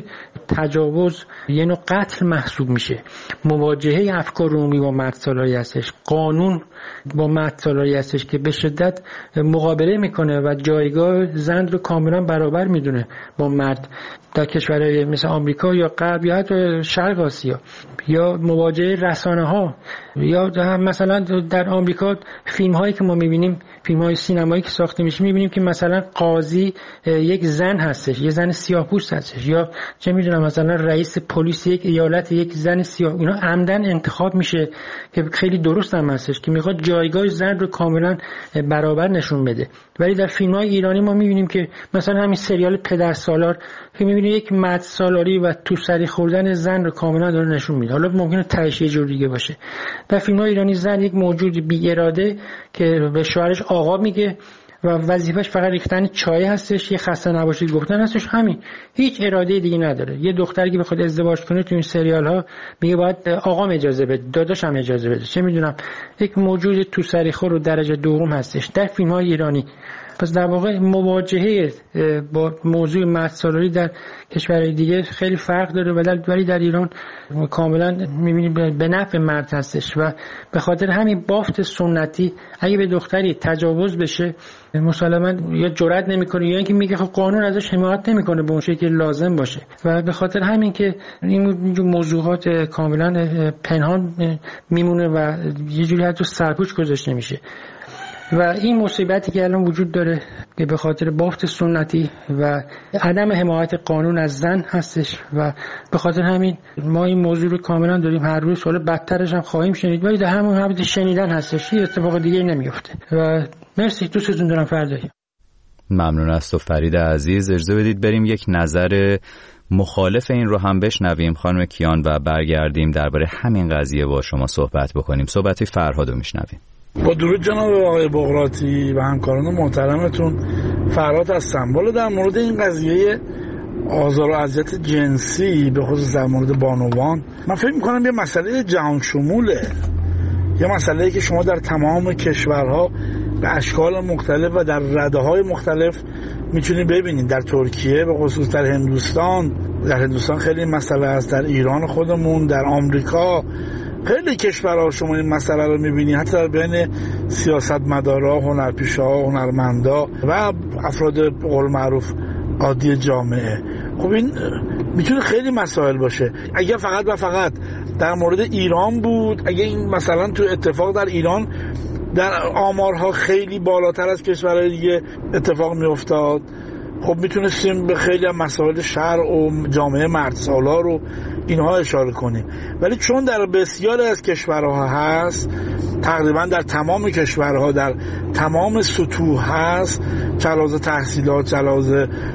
تجاوز یه نوع قتل محسوب میشه. مواجهه افکار عمومی با مرسالاری هستش، قانون با مرسالاری هستش که به شدت مقابله میکنه و جایگاه زن رو کاملا برابر میدونه با مرد در کشورهای مثل آمریکا یا غرب یا حتی شرق آسیا. یا مواجهه رسانه ها، یا مثلا در آمریکا فیلم هایی که ما میبینیم، فیلم های سینمایی که ساخته میشه، میبینیم که مثلا قاضی یک زن هستش، یه زن سیاه‌پوست هستش، یا چه میدونم مثلا رئیس پلیس یک ایالت یک زن سیاه. اینا عمدن انتخاب میشه که خیلی درست هم هستش که میخواد جایگاه زن رو کاملا برابر نشون بده. ولی در فیلم های ایرانی ما میبینیم که مثلا همین سریال پدرسالار که میبینیم یک مرد سالاری و تو سری خوردن زن رو کاملا داره نشون میده. حالا ممکنه تهش یه جور دیگه باشه. در فیلم های ایرانی زن یک موجود بی اراده که به شوهرش آقا میگه و وظیفش فقط ریختن چای هستش، یه خسته نباشید گفتن هستش، همین، هیچ اراده دیگه نداره. یه دختری که بخواد ازدواج کنه تو این سریال ها میگه باید آقام اجازه بده، داداشم اجازه بده، چه میدونم، یک موجود تو سری خور و درجه دوم هستش در فیلم های ایرانی. پس در واقع مواجهه با موضوع مرسالاری در کشورهای دیگه خیلی فرق داره، ولی در ایران کاملا می‌بینیم به نفع مرد هستش و به خاطر همین بافت سنتی اگه به دختری تجاوز بشه مسلماً یا جرئت نمی‌کنه یا اینکه میگه خب قانون ازش حمایت نمی‌کنه به اون شکلی که لازم باشه و به خاطر همین که این موضوعات کاملا پنهان میمونه و یه جوری حتی سرپوش گذاشته میشه. و این مصیبتی که الان وجود داره که به خاطر بافت سنتی و عدم حمایت قانون از زن هستش و به خاطر همین ما این موضوع رو کاملا داریم هر روز، حالا بدترش هم خواهیم شنید، ولی در همون حد شنیدن هستش، هیچ اتفاق دیگه نمیفته. و مرسی، دوستتون دارم. فردایی. ممنون از تو فرید عزیز. اجازه بدید بریم یک نظر مخالف این رو هم بشنویم خانم کیان و برگردیم درباره همین قضیه با شما صحبت بکنیم. صحبت فرهاد رو میشنویم. با درود جناب آقای بغراتی و همکاران محترمتون، فرهاد هستم. بالا در مورد این قضیه آزار و اذیت جنسی به خصوص در مورد بانوان، من فکر میکنم یه مسئله جهان شموله، یه مسئله که شما در تمام کشورها به اشکال مختلف و در رده‌های مختلف میتونید ببینید. در ترکیه به خصوص، در هندوستان، در هندوستان خیلی مسئله است، در ایران خودمون، در آمریکا، خیلی کشورها شما این مسئله رو میبینی، حتی بین سیاستمدارا، هنرپیشه‌ها، هنرمندا و افراد به قول معروف عادی جامعه. خب این میتونه خیلی مسائل باشه. اگه فقط و فقط در مورد ایران بود، اگه این مثلا تو اتفاق در ایران در آمارها خیلی بالاتر از کشورهای دیگه اتفاق میافتاد، خب میتونستیم به خیلی مسائل شرع و جامعه مردسالار رو اینها اشاره کنیم. ولی چون در بسیاری از کشورها هست، تقریبا در تمام کشورها در تمام سطوح هست، چلاز تحصیلات، چلاز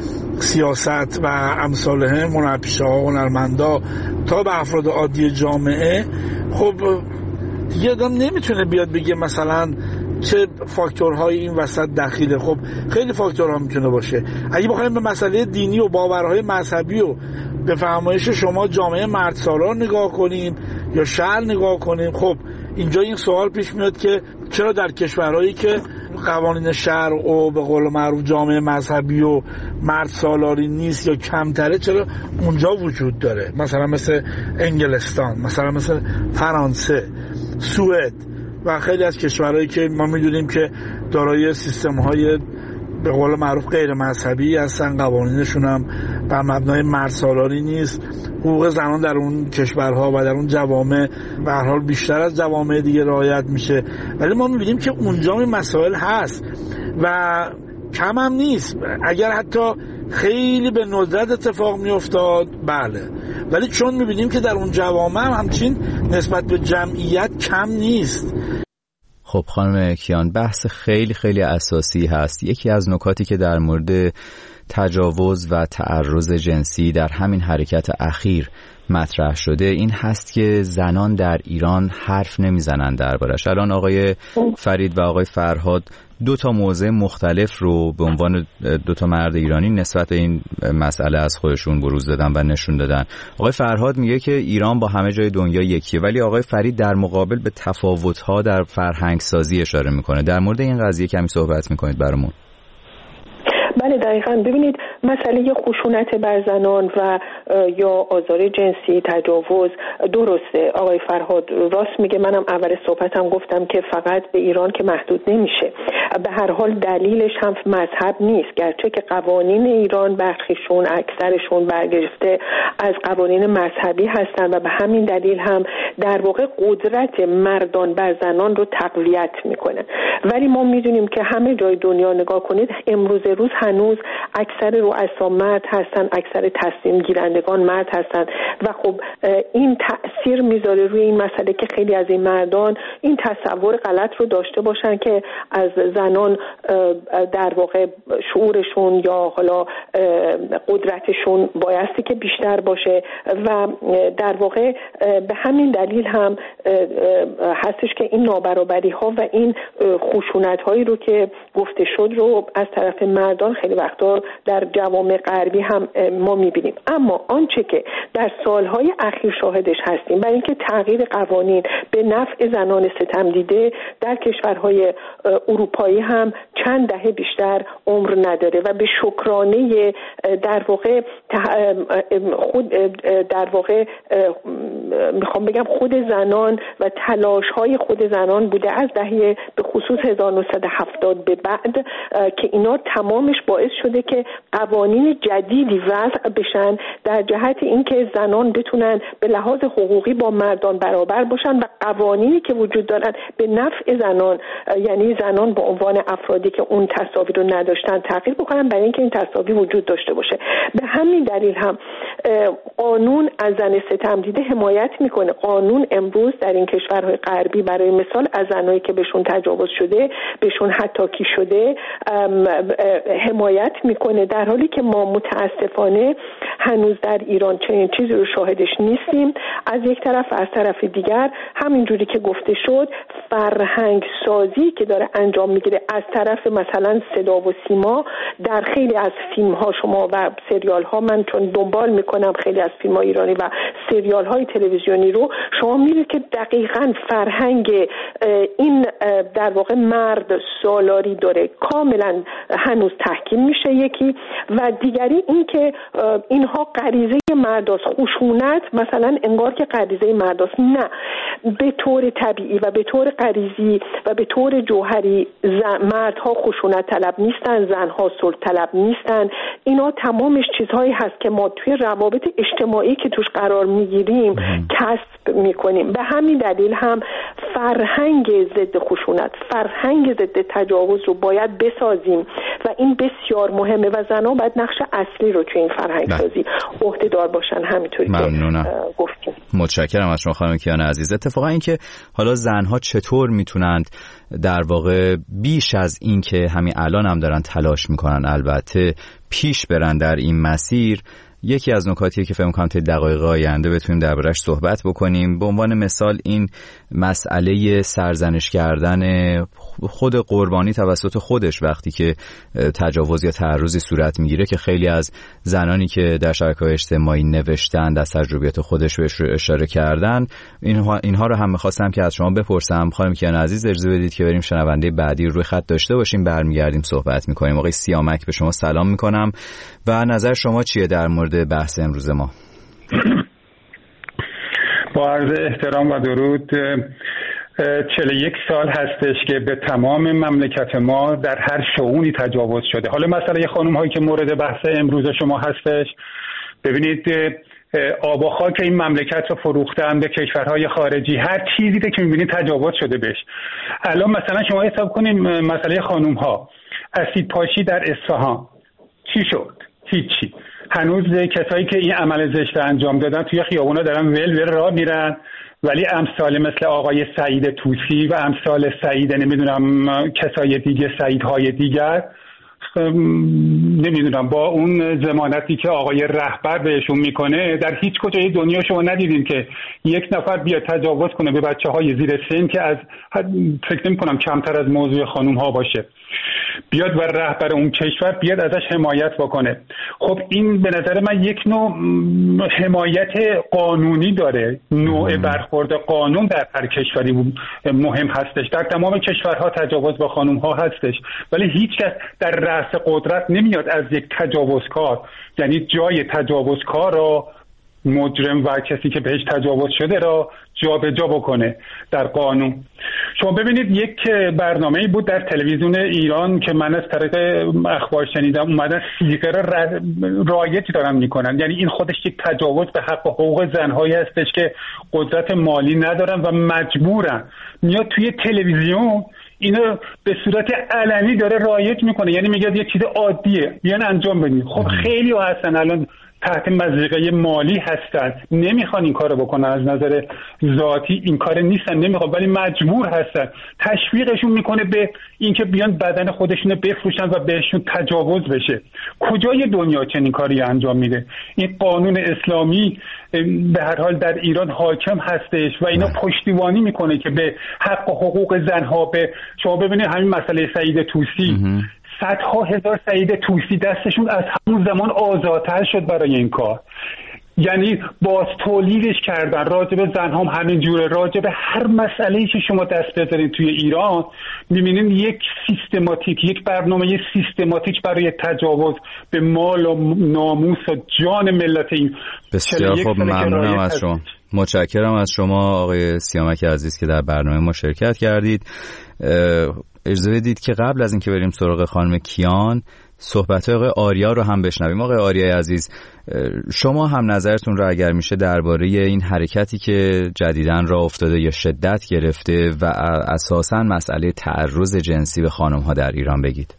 سیاست و امثالهم، هنرپیشه‌ها، هنرمندا تا به افراد عادی جامعه، خب دیگه آدم نمیتونه بیاد بگه مثلا چه فاکتورهای این وسط دخیله. خب خیلی فاکتورها میتونه باشه. اگه بخوایم به مسئله دینی و باورهای مذهبی و به فرمایش شما جامعه مرد سالار نگاه کنیم یا شهر نگاه کنیم. خب اینجا این سوال پیش میاد که چرا در کشورهایی که قوانین شهر و به قول معروف جامعه مذهبی و مرد سالاری نیست یا کمتره، چرا اونجا وجود داره؟ مثلا مثل انگلستان، مثلا مثل فرانسه، سوئد و خیلی از کشورهایی که ما میدونیم که دارای سیستم‌های به قول معروف غیر مذهبی هستن، قوانینشون هم بر مبنای مرد سالاری نیست، حقوق زنان در اون کشورها و در اون جوامع به هر حال بیشتر از جوامع دیگه رعایت میشه. ولی ما میبینیم که اونجا این مسائل هست و کم هم نیست. اگر حتی خیلی به ندرت اتفاق میافتاد بله، ولی چون میبینیم که در اون جوامع هم همچین نسبت به جمعیت کم نیست. خب خانم کیان، بحث خیلی خیلی اساسی هست. یکی از نکاتی که در مورد تجاوز و تعرض جنسی در همین حرکت اخیر مطرح شده این هست که زنان در ایران حرف نمیزنن دربارش. الان آقای فرید و آقای فرهاد دو تا موضع مختلف رو به عنوان دو تا مرد ایرانی نسبت به این مسئله از خودشون بروز دادن و نشون دادن. آقای فرهاد میگه که ایران با همه جای دنیا یکیه، ولی آقای فرید در مقابل به تفاوت‌ها در فرهنگ سازی اشاره میکنه. در مورد این قضیه کمی صحبت میکنید برامون؟ بله دقیقاً. ببینید مسئله خشونت بر زنان و یا آزار جنسی، تجاوز، درسته آقای فرهاد راست میگه. منم اول صحبتم گفتم که فقط به ایران که محدود نمیشه. به هر حال دلیلش هم مذهب نیست، گرچه که قوانین ایران برخیشون اکثرشون برگرفته از قوانین مذهبی هستن و به همین دلیل هم در واقع قدرت مردان بر زنان رو تقویت میکنن. ولی ما میدونیم که همه جای دنیا نگاه کنید امروز روز هنوز اکثر رؤسا مرد هستن، اکثر تصمیم گیرندگان مرد هستن و خب این تأثیر میذاره روی این مسئله که خیلی از این مردان این تصور غلط رو داشته باشن که از زنان در واقع شعورشون یا حالا قدرتشون بایستی که بیشتر باشه و در واقع به همین دلیل هم هستش که این نابرابری ها و این خشونت هایی رو که گفته شد رو از طرف مردان خیلی وقتا در جوامع غربی هم ما میبینیم. اما آنچه که در سالهای اخیر شاهدش هستیم برای اینکه تغییر قوانین به نفع زنان ستم دیده در کشورهای اروپایی هم چند دهه بیشتر عمر نداره و به شکرانه در واقع خود در واقع میخوام بگم خود زنان و تلاش‌های خود زنان بوده از دهه به خصوص هزار و نهصد و هفتاد به بعد که اینا تمامش باعث شده که قوانین جدیدی وضع بشن در جهت اینکه زنان بتونن به لحاظ حقوقی با مردان برابر باشن و قوانینی که وجود دارن به نفع زنان، یعنی زنان به عنوان افرادی که اون تساوی رو نداشتن تغییر بکنن برای اینکه این تساوی وجود داشته باشه. به همین دلیل هم قانون از زن ستم دیده حمایت میکنه. قانون امروز در این کشورهای غربی برای مثال از زنایی که بهشون تجاوز شده، بهشون حتی شده حمایت میکنه، در حالی که ما متاسفانه هنوز در ایران چنین چیزی رو شاهدش نیستیم. از یک طرف از طرف دیگر همینجوری که گفته شد فرهنگ سازی که داره انجام میگیره از طرف مثلا صدا و سیما در خیلی از فیلم ها شما و سریال ها، من چون دنبال میکنم خیلی از فیلم های ایرانی و سریال های تلویزیونی رو، شما میبینید که دقیقاً فرهنگ این در واقع مرد سالاری داره کاملا هنوز تحکیم میشه یکی، و دیگری این که اینها غریزه مرداست. خشونت مثلا انگار که غریزه مرداست، نه، به طور طبیعی و به طور غریزی و به طور جوهری مردها خشونت طلب نیستن، زنها صلح طلب نیستن. اینا تمامش چیزهایی هست که ما توی روابط اجتماعی که توش قرار میگیریم کسب میکنیم. به همین دلیل هم فرهنگ ضد خشونت، فرهنگ ضد تجاوز رو باید بسازیم و این بسیار مهمه و زنها باید نقش اصلی رو توی این فرهنگ سازی عهده‌دار باشن. همینطوری ممنونم. که گفتیم. متشکرم از شما خانم کیان عزیز. اتفاقا این که حالا زنها چطور میتونند در واقع بیش از این که همین الان هم دارن تلاش میکنن البته پیش برن در این مسیر، یکی از نکاتیه که فکر می‌کنم تا دقایق آینده بتونیم دربارش صحبت بکنیم. به عنوان مثال این مسئله سرزنش کردن خود قربانی توسط خودش وقتی که تجاوز یا تعرضی صورت میگیره که خیلی از زنانی که در شبکه‌های اجتماعی نوشتن از تجربیات خودش بهش اشاره کردن، اینها اینها رو هم می‌خواستم که از شما بپرسم. خانم کیان عزیز اجازه بدید که بریم شنونده بعدی روی خط داشته باشیم، برمیگردیم صحبت می‌کنیم. آقای سیامک به شما سلام می‌کنم و نظر شما چیه در مورد بحث امروز ما؟ با عرض احترام و درود، چهل و یک سال هستش که به تمام مملکت ما در هر شئونی تجاوز شده. حالا مسئله خانم هایی که مورد بحث امروز شما هستش، ببینید آب و خاک این مملکت رو فروختن به کشورهای خارجی، هر چیزی که میبینید تجاوز شده بهش. الان مثلا شما حساب کنید مسئله خانم ها، اسید پاشی در اصفهان چی شد؟ هیچی. هنوز کسایی که این عمل زشت انجام دادن توی خیابونا دارن ول ول راه میرن، ولی امثال مثل آقای سعید طوسی و امثال سعید نمیدونم کسای دیگه، سعیدهای دیگر، نمیدونم با اون ضمانتی که آقای رهبر بهشون میکنه، در هیچ کجای دنیا شما ندیدین که یک نفر بیاد تجاوز کنه به بچه های زیر سن که از فکر نمی کنم کمتر از موضوع خانوم ها باشه، بیاد و رهبر اون کشور بیاد ازش حمایت بکنه. خب این به نظر من یک نوع حمایت قانونی داره، نوع برخورد قانون در هر کشوری مهم هستش. در تمام کشورها تجاوز با خانوم ها هستش، ولی هیچ کس در رأس قدرت نمیاد از یک تجاوزکار، یعنی جای تجاوزکار را، مجرم و کسی که بهش تجاوز شده را جا به جا بکنه در قانون. شما ببینید یک برنامه‌ای بود در تلویزیون ایران که من از طریق اخبار شنیدم، اومدن صیغه را رایج دارن میکنن، یعنی این خودش یک تجاوز به حق و حقوق زنهایی هستش که قدرت مالی ندارن و مجبورن، میاد توی تلویزیون اینو به صورت علنی داره رایج میکنه، یعنی میگه یک چیز عادیه، بیان انجام بدین. خب خیلی هستن الان تحت مضیقه مالی هستن، نمیخوان این کارو بکنن، از نظر ذاتی این کار نیستن، نمیخوان ولی مجبور هستن. تشویقشون میکنه به اینکه بیان بدن خودشونو بفروشن و بهشون تجاوز بشه. کجای دنیا چنین کاری انجام میده؟ این قانون اسلامی به هر حال در ایران حاکم هستش و اینا پشتیبانی میکنه که به حق و حقوق زنها. به شما ببینید همین مسئله سعید طوسی، صدها هزار سعید طوسی دستشون از همون زمان آزادتر شد برای این کار، یعنی باز تولیدش کردن. راجب زن هم همین جوره، راجب هر مسئله‌ای که شما دست بذارید توی ایران می‌بینید یک سیستماتیک، یک برنامه سیستماتیک برای تجاوز به مال و ناموس و جان ملت این. بسیار خوب، ممنونم از شما. متشکرم از شما آقای سیامک عزیز که در برنامه ما شرکت کردید. اجازه بدید که قبل از اینکه بریم سراغ خانم کیان، صحبت آقای آریا رو هم بشنویم. آقای آریای عزیز، شما هم نظرتون رو اگر میشه درباره این حرکتی که جدیداً راه افتاده یا شدت گرفته و اساساً مسئله تعرض جنسی به خانم‌ها در ایران بگید.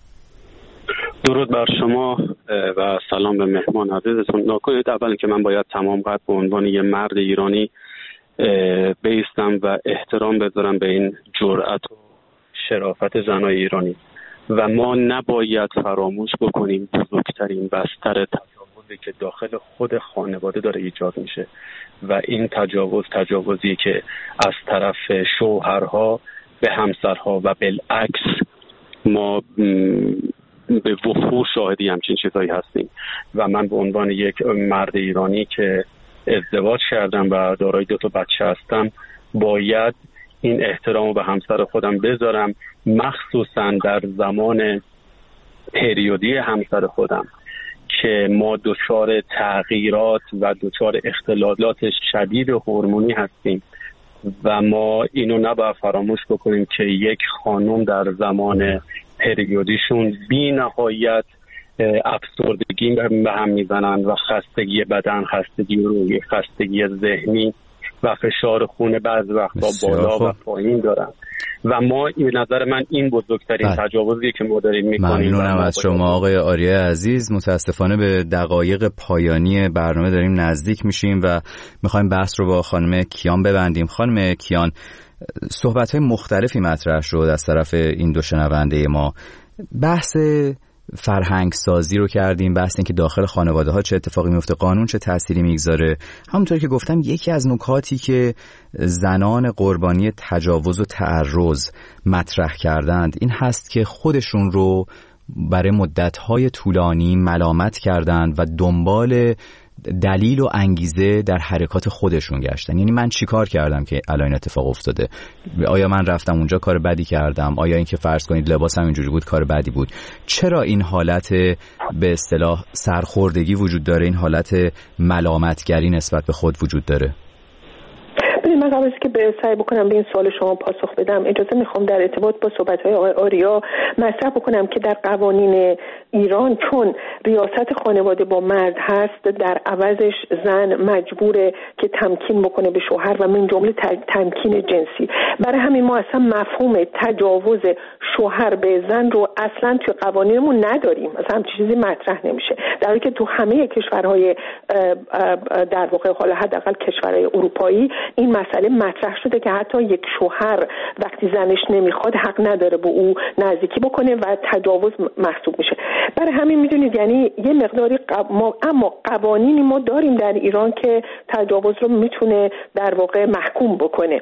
درود بر شما و سلام به مهمان عزیزتون. نکته اول که من باید تمام قد به عنوان یه مرد ایرانی بیستم و احترام بذارم به این جرأت و شرافت زنای ایرانی و ما نباید فراموش بکنیم بزرگترین بستر تجاوزی که داخل خود خانواده داره ایجاد میشه و این تجاوز تجاوزی که از طرف شوهرها به همسرها و بالعکس ما به وفور شاهدی همچین چیزایی هستیم و من به عنوان یک مرد ایرانی که ازدواج کردم و دارای دو تا بچه هستم باید این احترامو به همسر خودم بذارم، مخصوصا در زمان پریودی همسر خودم که ما دچار تغییرات و دچار اختلالات شدید هورمونی هستیم و ما اینو نباید فراموش بکنیم که یک خانم در زمان پریودیشون بی نهایت افسردگی به هم میزنن و خستگی بدن، خستگی روحی، خستگی ذهنی و فشار خون بعض وقتا بالا و پایین دارن و ما به نظر من این بزرگترین بله. تجاوزی که ما داریم میکنیم. ممنونم از شما آقای آریای عزیز. متاسفانه به دقایق پایانی برنامه داریم نزدیک میشیم و میخوایم بحث رو با خانم کیان ببندیم. خانم کیان، صحبت‌های مختلفی مطرح شد از طرف این دو شنونده ما. بحث فرهنگ سازی رو کردیم، بحث این که داخل خانواده ها چه اتفاقی میفته، قانون چه تأثیری میگذاره. همونطور که گفتم یکی از نکاتی که زنان قربانی تجاوز و تعرض مطرح کردند این هست که خودشون رو برای مدت‌های طولانی ملامت کردند و دنبال دلیل و انگیزه در حرکات خودشون گشتن. یعنی من چی کار کردم که الان این اتفاق افتاده؟ آیا من رفتم اونجا کار بدی کردم؟ آیا اینکه فرض کنید لباسم اینجوری بود کار بدی بود؟ چرا این حالت به اصطلاح سرخوردگی وجود داره، این حالت ملامتگری نسبت به خود وجود داره؟ من قبل از که به سعی بکنم به این سوال شما پاسخ بدم اجازه میخوام در ارتباط با صحبت‌های آقای آریا مطرح بکنم که در قوانین ایران چون ریاست خانواده با مرد هست، در عوضش زن مجبوره که تمکین بکنه به شوهر و من جمله تمکین جنسی. برای همین ما اصلا مفهوم تجاوز شوهر به زن رو اصلا توی قوانینمون نداریم، اصلا همچین چیزی مطرح نمیشه، در حالی که تو همه کشورهای در واقع حالا حداقل کشورهای اروپایی این مسئله مطرح شده که حتی یک شوهر وقتی زنش نمیخواد حق نداره به او نزدیکی بکنه و تجاوز محسوب میشه. برای همین میدونید یعنی یه مقداری قب... ما... اما قوانینی ما داریم در ایران که تجاوز رو میتونه در واقع محکوم بکنه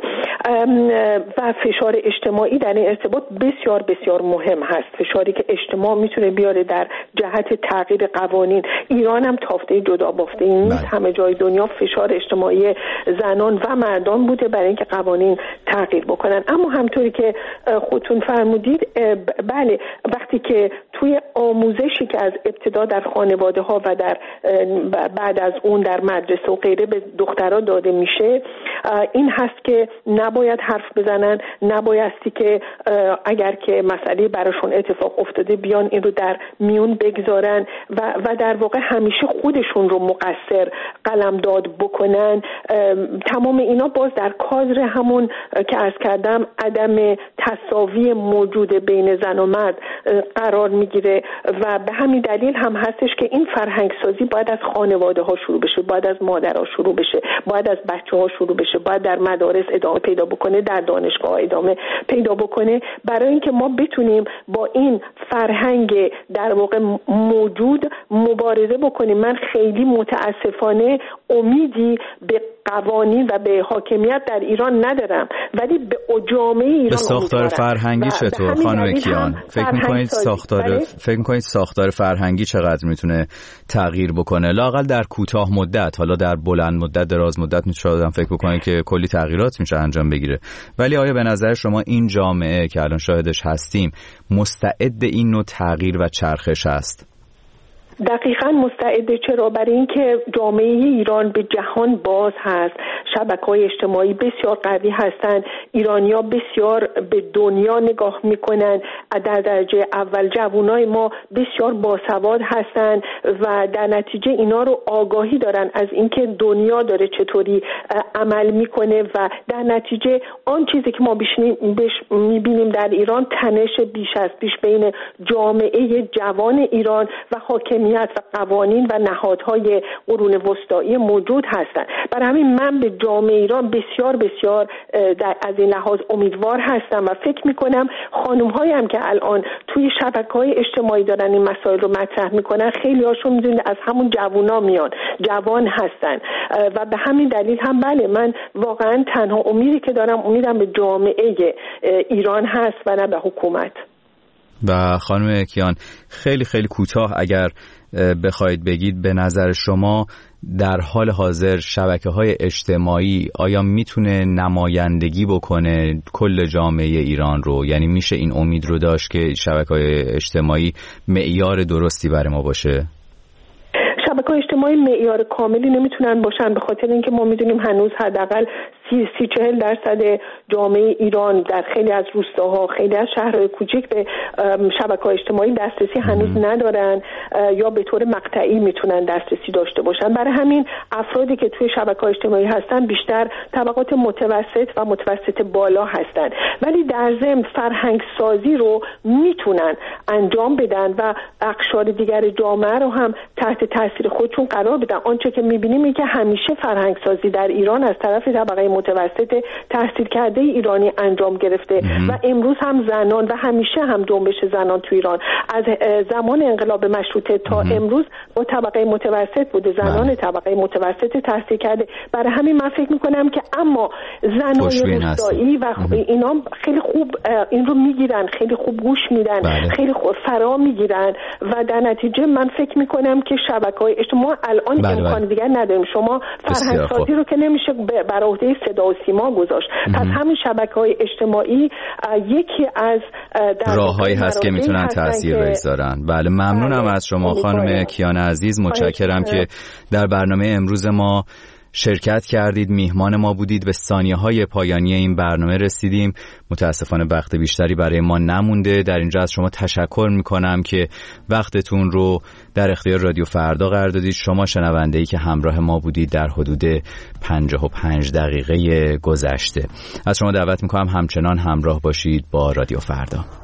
و فشار اجتماعی در این ارتباط بسیار بسیار مهم هست. فشاری که اجتماع میتونه بیاره در جهت تغییر قوانین. ایران هم تافته جدا بافته این نیست، همه جای دنیا فشار اجتماعی زنان و مردان بوده برای اینکه قوانین تغییر بکنن. اما همطوری که خودتون فرمودید بله، وقتی که توی آموزشی که از ابتدا در خانواده ها و در بعد از اون در مدرسه و غیره به دخترها داده میشه این هست که نباید حرف بزنن، نبایستی که اگر که مسئله براشون اتفاق افتاده بیان این رو در میون بگذارن و و در واقع همیشه خودشون رو مقصر قلمداد بکنن. تمام اینا باز در کادر همون که عرض کردم عدم تساوی موجود بین زن و مرد قرار میگیره و به همین دلیل هم هستش که این فرهنگ سازی باید از خانواده ها شروع بشه، باید از مادرها شروع بشه، باید از بچه ها شروع بشه، باید در مدارس ادامه پیدا بکنه، در دانشگاه ادامه پیدا بکنه، برای اینکه ما بتونیم با این فرهنگ در واقع موجود مبارزه بکنیم. من خیلی متاسفانه امیدی به قوانین و به حاکمیت در ایران ندارم، ولی به جامعه ایران به ساختار فرهنگی چطور خانم کیان فکر می‌کنید ساختار بله؟ فکر می‌کنید ساختار فرهنگی چقدر میتونه تغییر بکنه لااقل در کوتاه مدت؟ حالا در بلند مدت دراز مدت میشه آدم فکر بکنه که کلی تغییرات میشه انجام بگیره، ولی آیا به نظر شما این جامعه که الان شاهدش هستیم مستعد این نوع تغییر و چرخش است؟ دقیقاً مستعده. چرا؟ برای اینکه جامعه ایران به جهان باز هست، شبکه‌های اجتماعی بسیار قوی هستند، ایرانی‌ها بسیار به دنیا نگاه می‌کنند، در درجه اول جوانای ما بسیار باسواد هستند و در نتیجه اینا رو آگاهی دارن از اینکه دنیا داره چطوری عمل می‌کنه و در نتیجه آن چیزی که ما می‌بینیم در ایران تنش بیش از پیش بین جامعه جوان ایران و حاکمیت و قوانین و نهادهای قرون وسطایی موجود هستند. برای همین من به جامعه ایران بسیار بسیار در از این لحاظ امیدوار هستم و فکر میکنم خانم‌هایی هم که الان توی شبکه‌های اجتماعی دارن این مسائل رو مطرح میکنن خیلی هاشون میدونید از همون جوونا میان، جوان هستن و به همین دلیل هم بله من واقعا تنها امیدی که دارم امیدم به جامعه ایران هست و نه به حکومت. و خانم کیان خیلی خیلی کوتاه اگر بخواید بگید به نظر شما در حال حاضر شبکه‌های اجتماعی آیا میتونه نمایندگی بکنه کل جامعه ایران رو؟ یعنی میشه این امید رو داشت که شبکه‌های اجتماعی معیار درستی برای ما باشه؟ شبکه‌های اجتماعی معیار کاملی نمیتونن باشن، به خاطر اینکه ما میدونیم هنوز حداقل سی سی چهل درصد جامعه ایران در خیلی از روستاها، خیلی از شهرهای کوچک به شبکه‌های اجتماعی دسترسی هنوز ندارن یا به طور مقطعی میتونن دسترسی داشته باشن. برای همین افرادی که توی شبکه‌های اجتماعی هستن بیشتر طبقات متوسط و متوسط بالا هستن، ولی در ضمن فرهنگ سازی رو میتونن انجام بدن و اقشار دیگر جامعه رو هم تحت تاثیر خودشون قرار بدن. آنچه که میبینیم اینه که همیشه فرهنگ سازی در ایران از طرف طبقه متوسط تحصیل کرده ایرانی انجام گرفته و امروز هم زنان و همیشه هم جنبش زنان تو ایران از زمان انقلاب مشروطه تا امروز با طبقه متوسط بوده، زنان بله. طبقه متوسط تحصیل کرده. برای همین من فکر میکنم که اما زنای روستایی و اینا خیلی خوب این رو میگیرن، خیلی خوب گوش میدن، بله. خیلی خوب فرا میگیرن و در نتیجه من فکر میکنم که شبکه‌های اجتماعی الان بله امکان بله. دیگر نداریم. شما فرهنگ سازی رو که نمیشه بر عهده صدا و سیما گذاشت. پس همین شبکه‌های اجتماعی یکی از راههایی هست که میتونن تاثیر بگذارن. بله ممنونم بله. از شما خانم کیان عزیز، متشکرم که در برنامه امروز ما شرکت کردید، میهمان ما بودید. به ثانیه‌های پایانی این برنامه رسیدیم. متاسفانه وقت بیشتری برای ما نمونده. در اینجا از شما تشکر میکنم که وقتتون رو در اختیار رادیو فردا قرار دادید. شما شنونده‌ای که همراه ما بودید در حدود پنجاه و پنج دقیقه گذشته. از شما دعوت میکنم همچنان همراه باشید با رادیو فردا.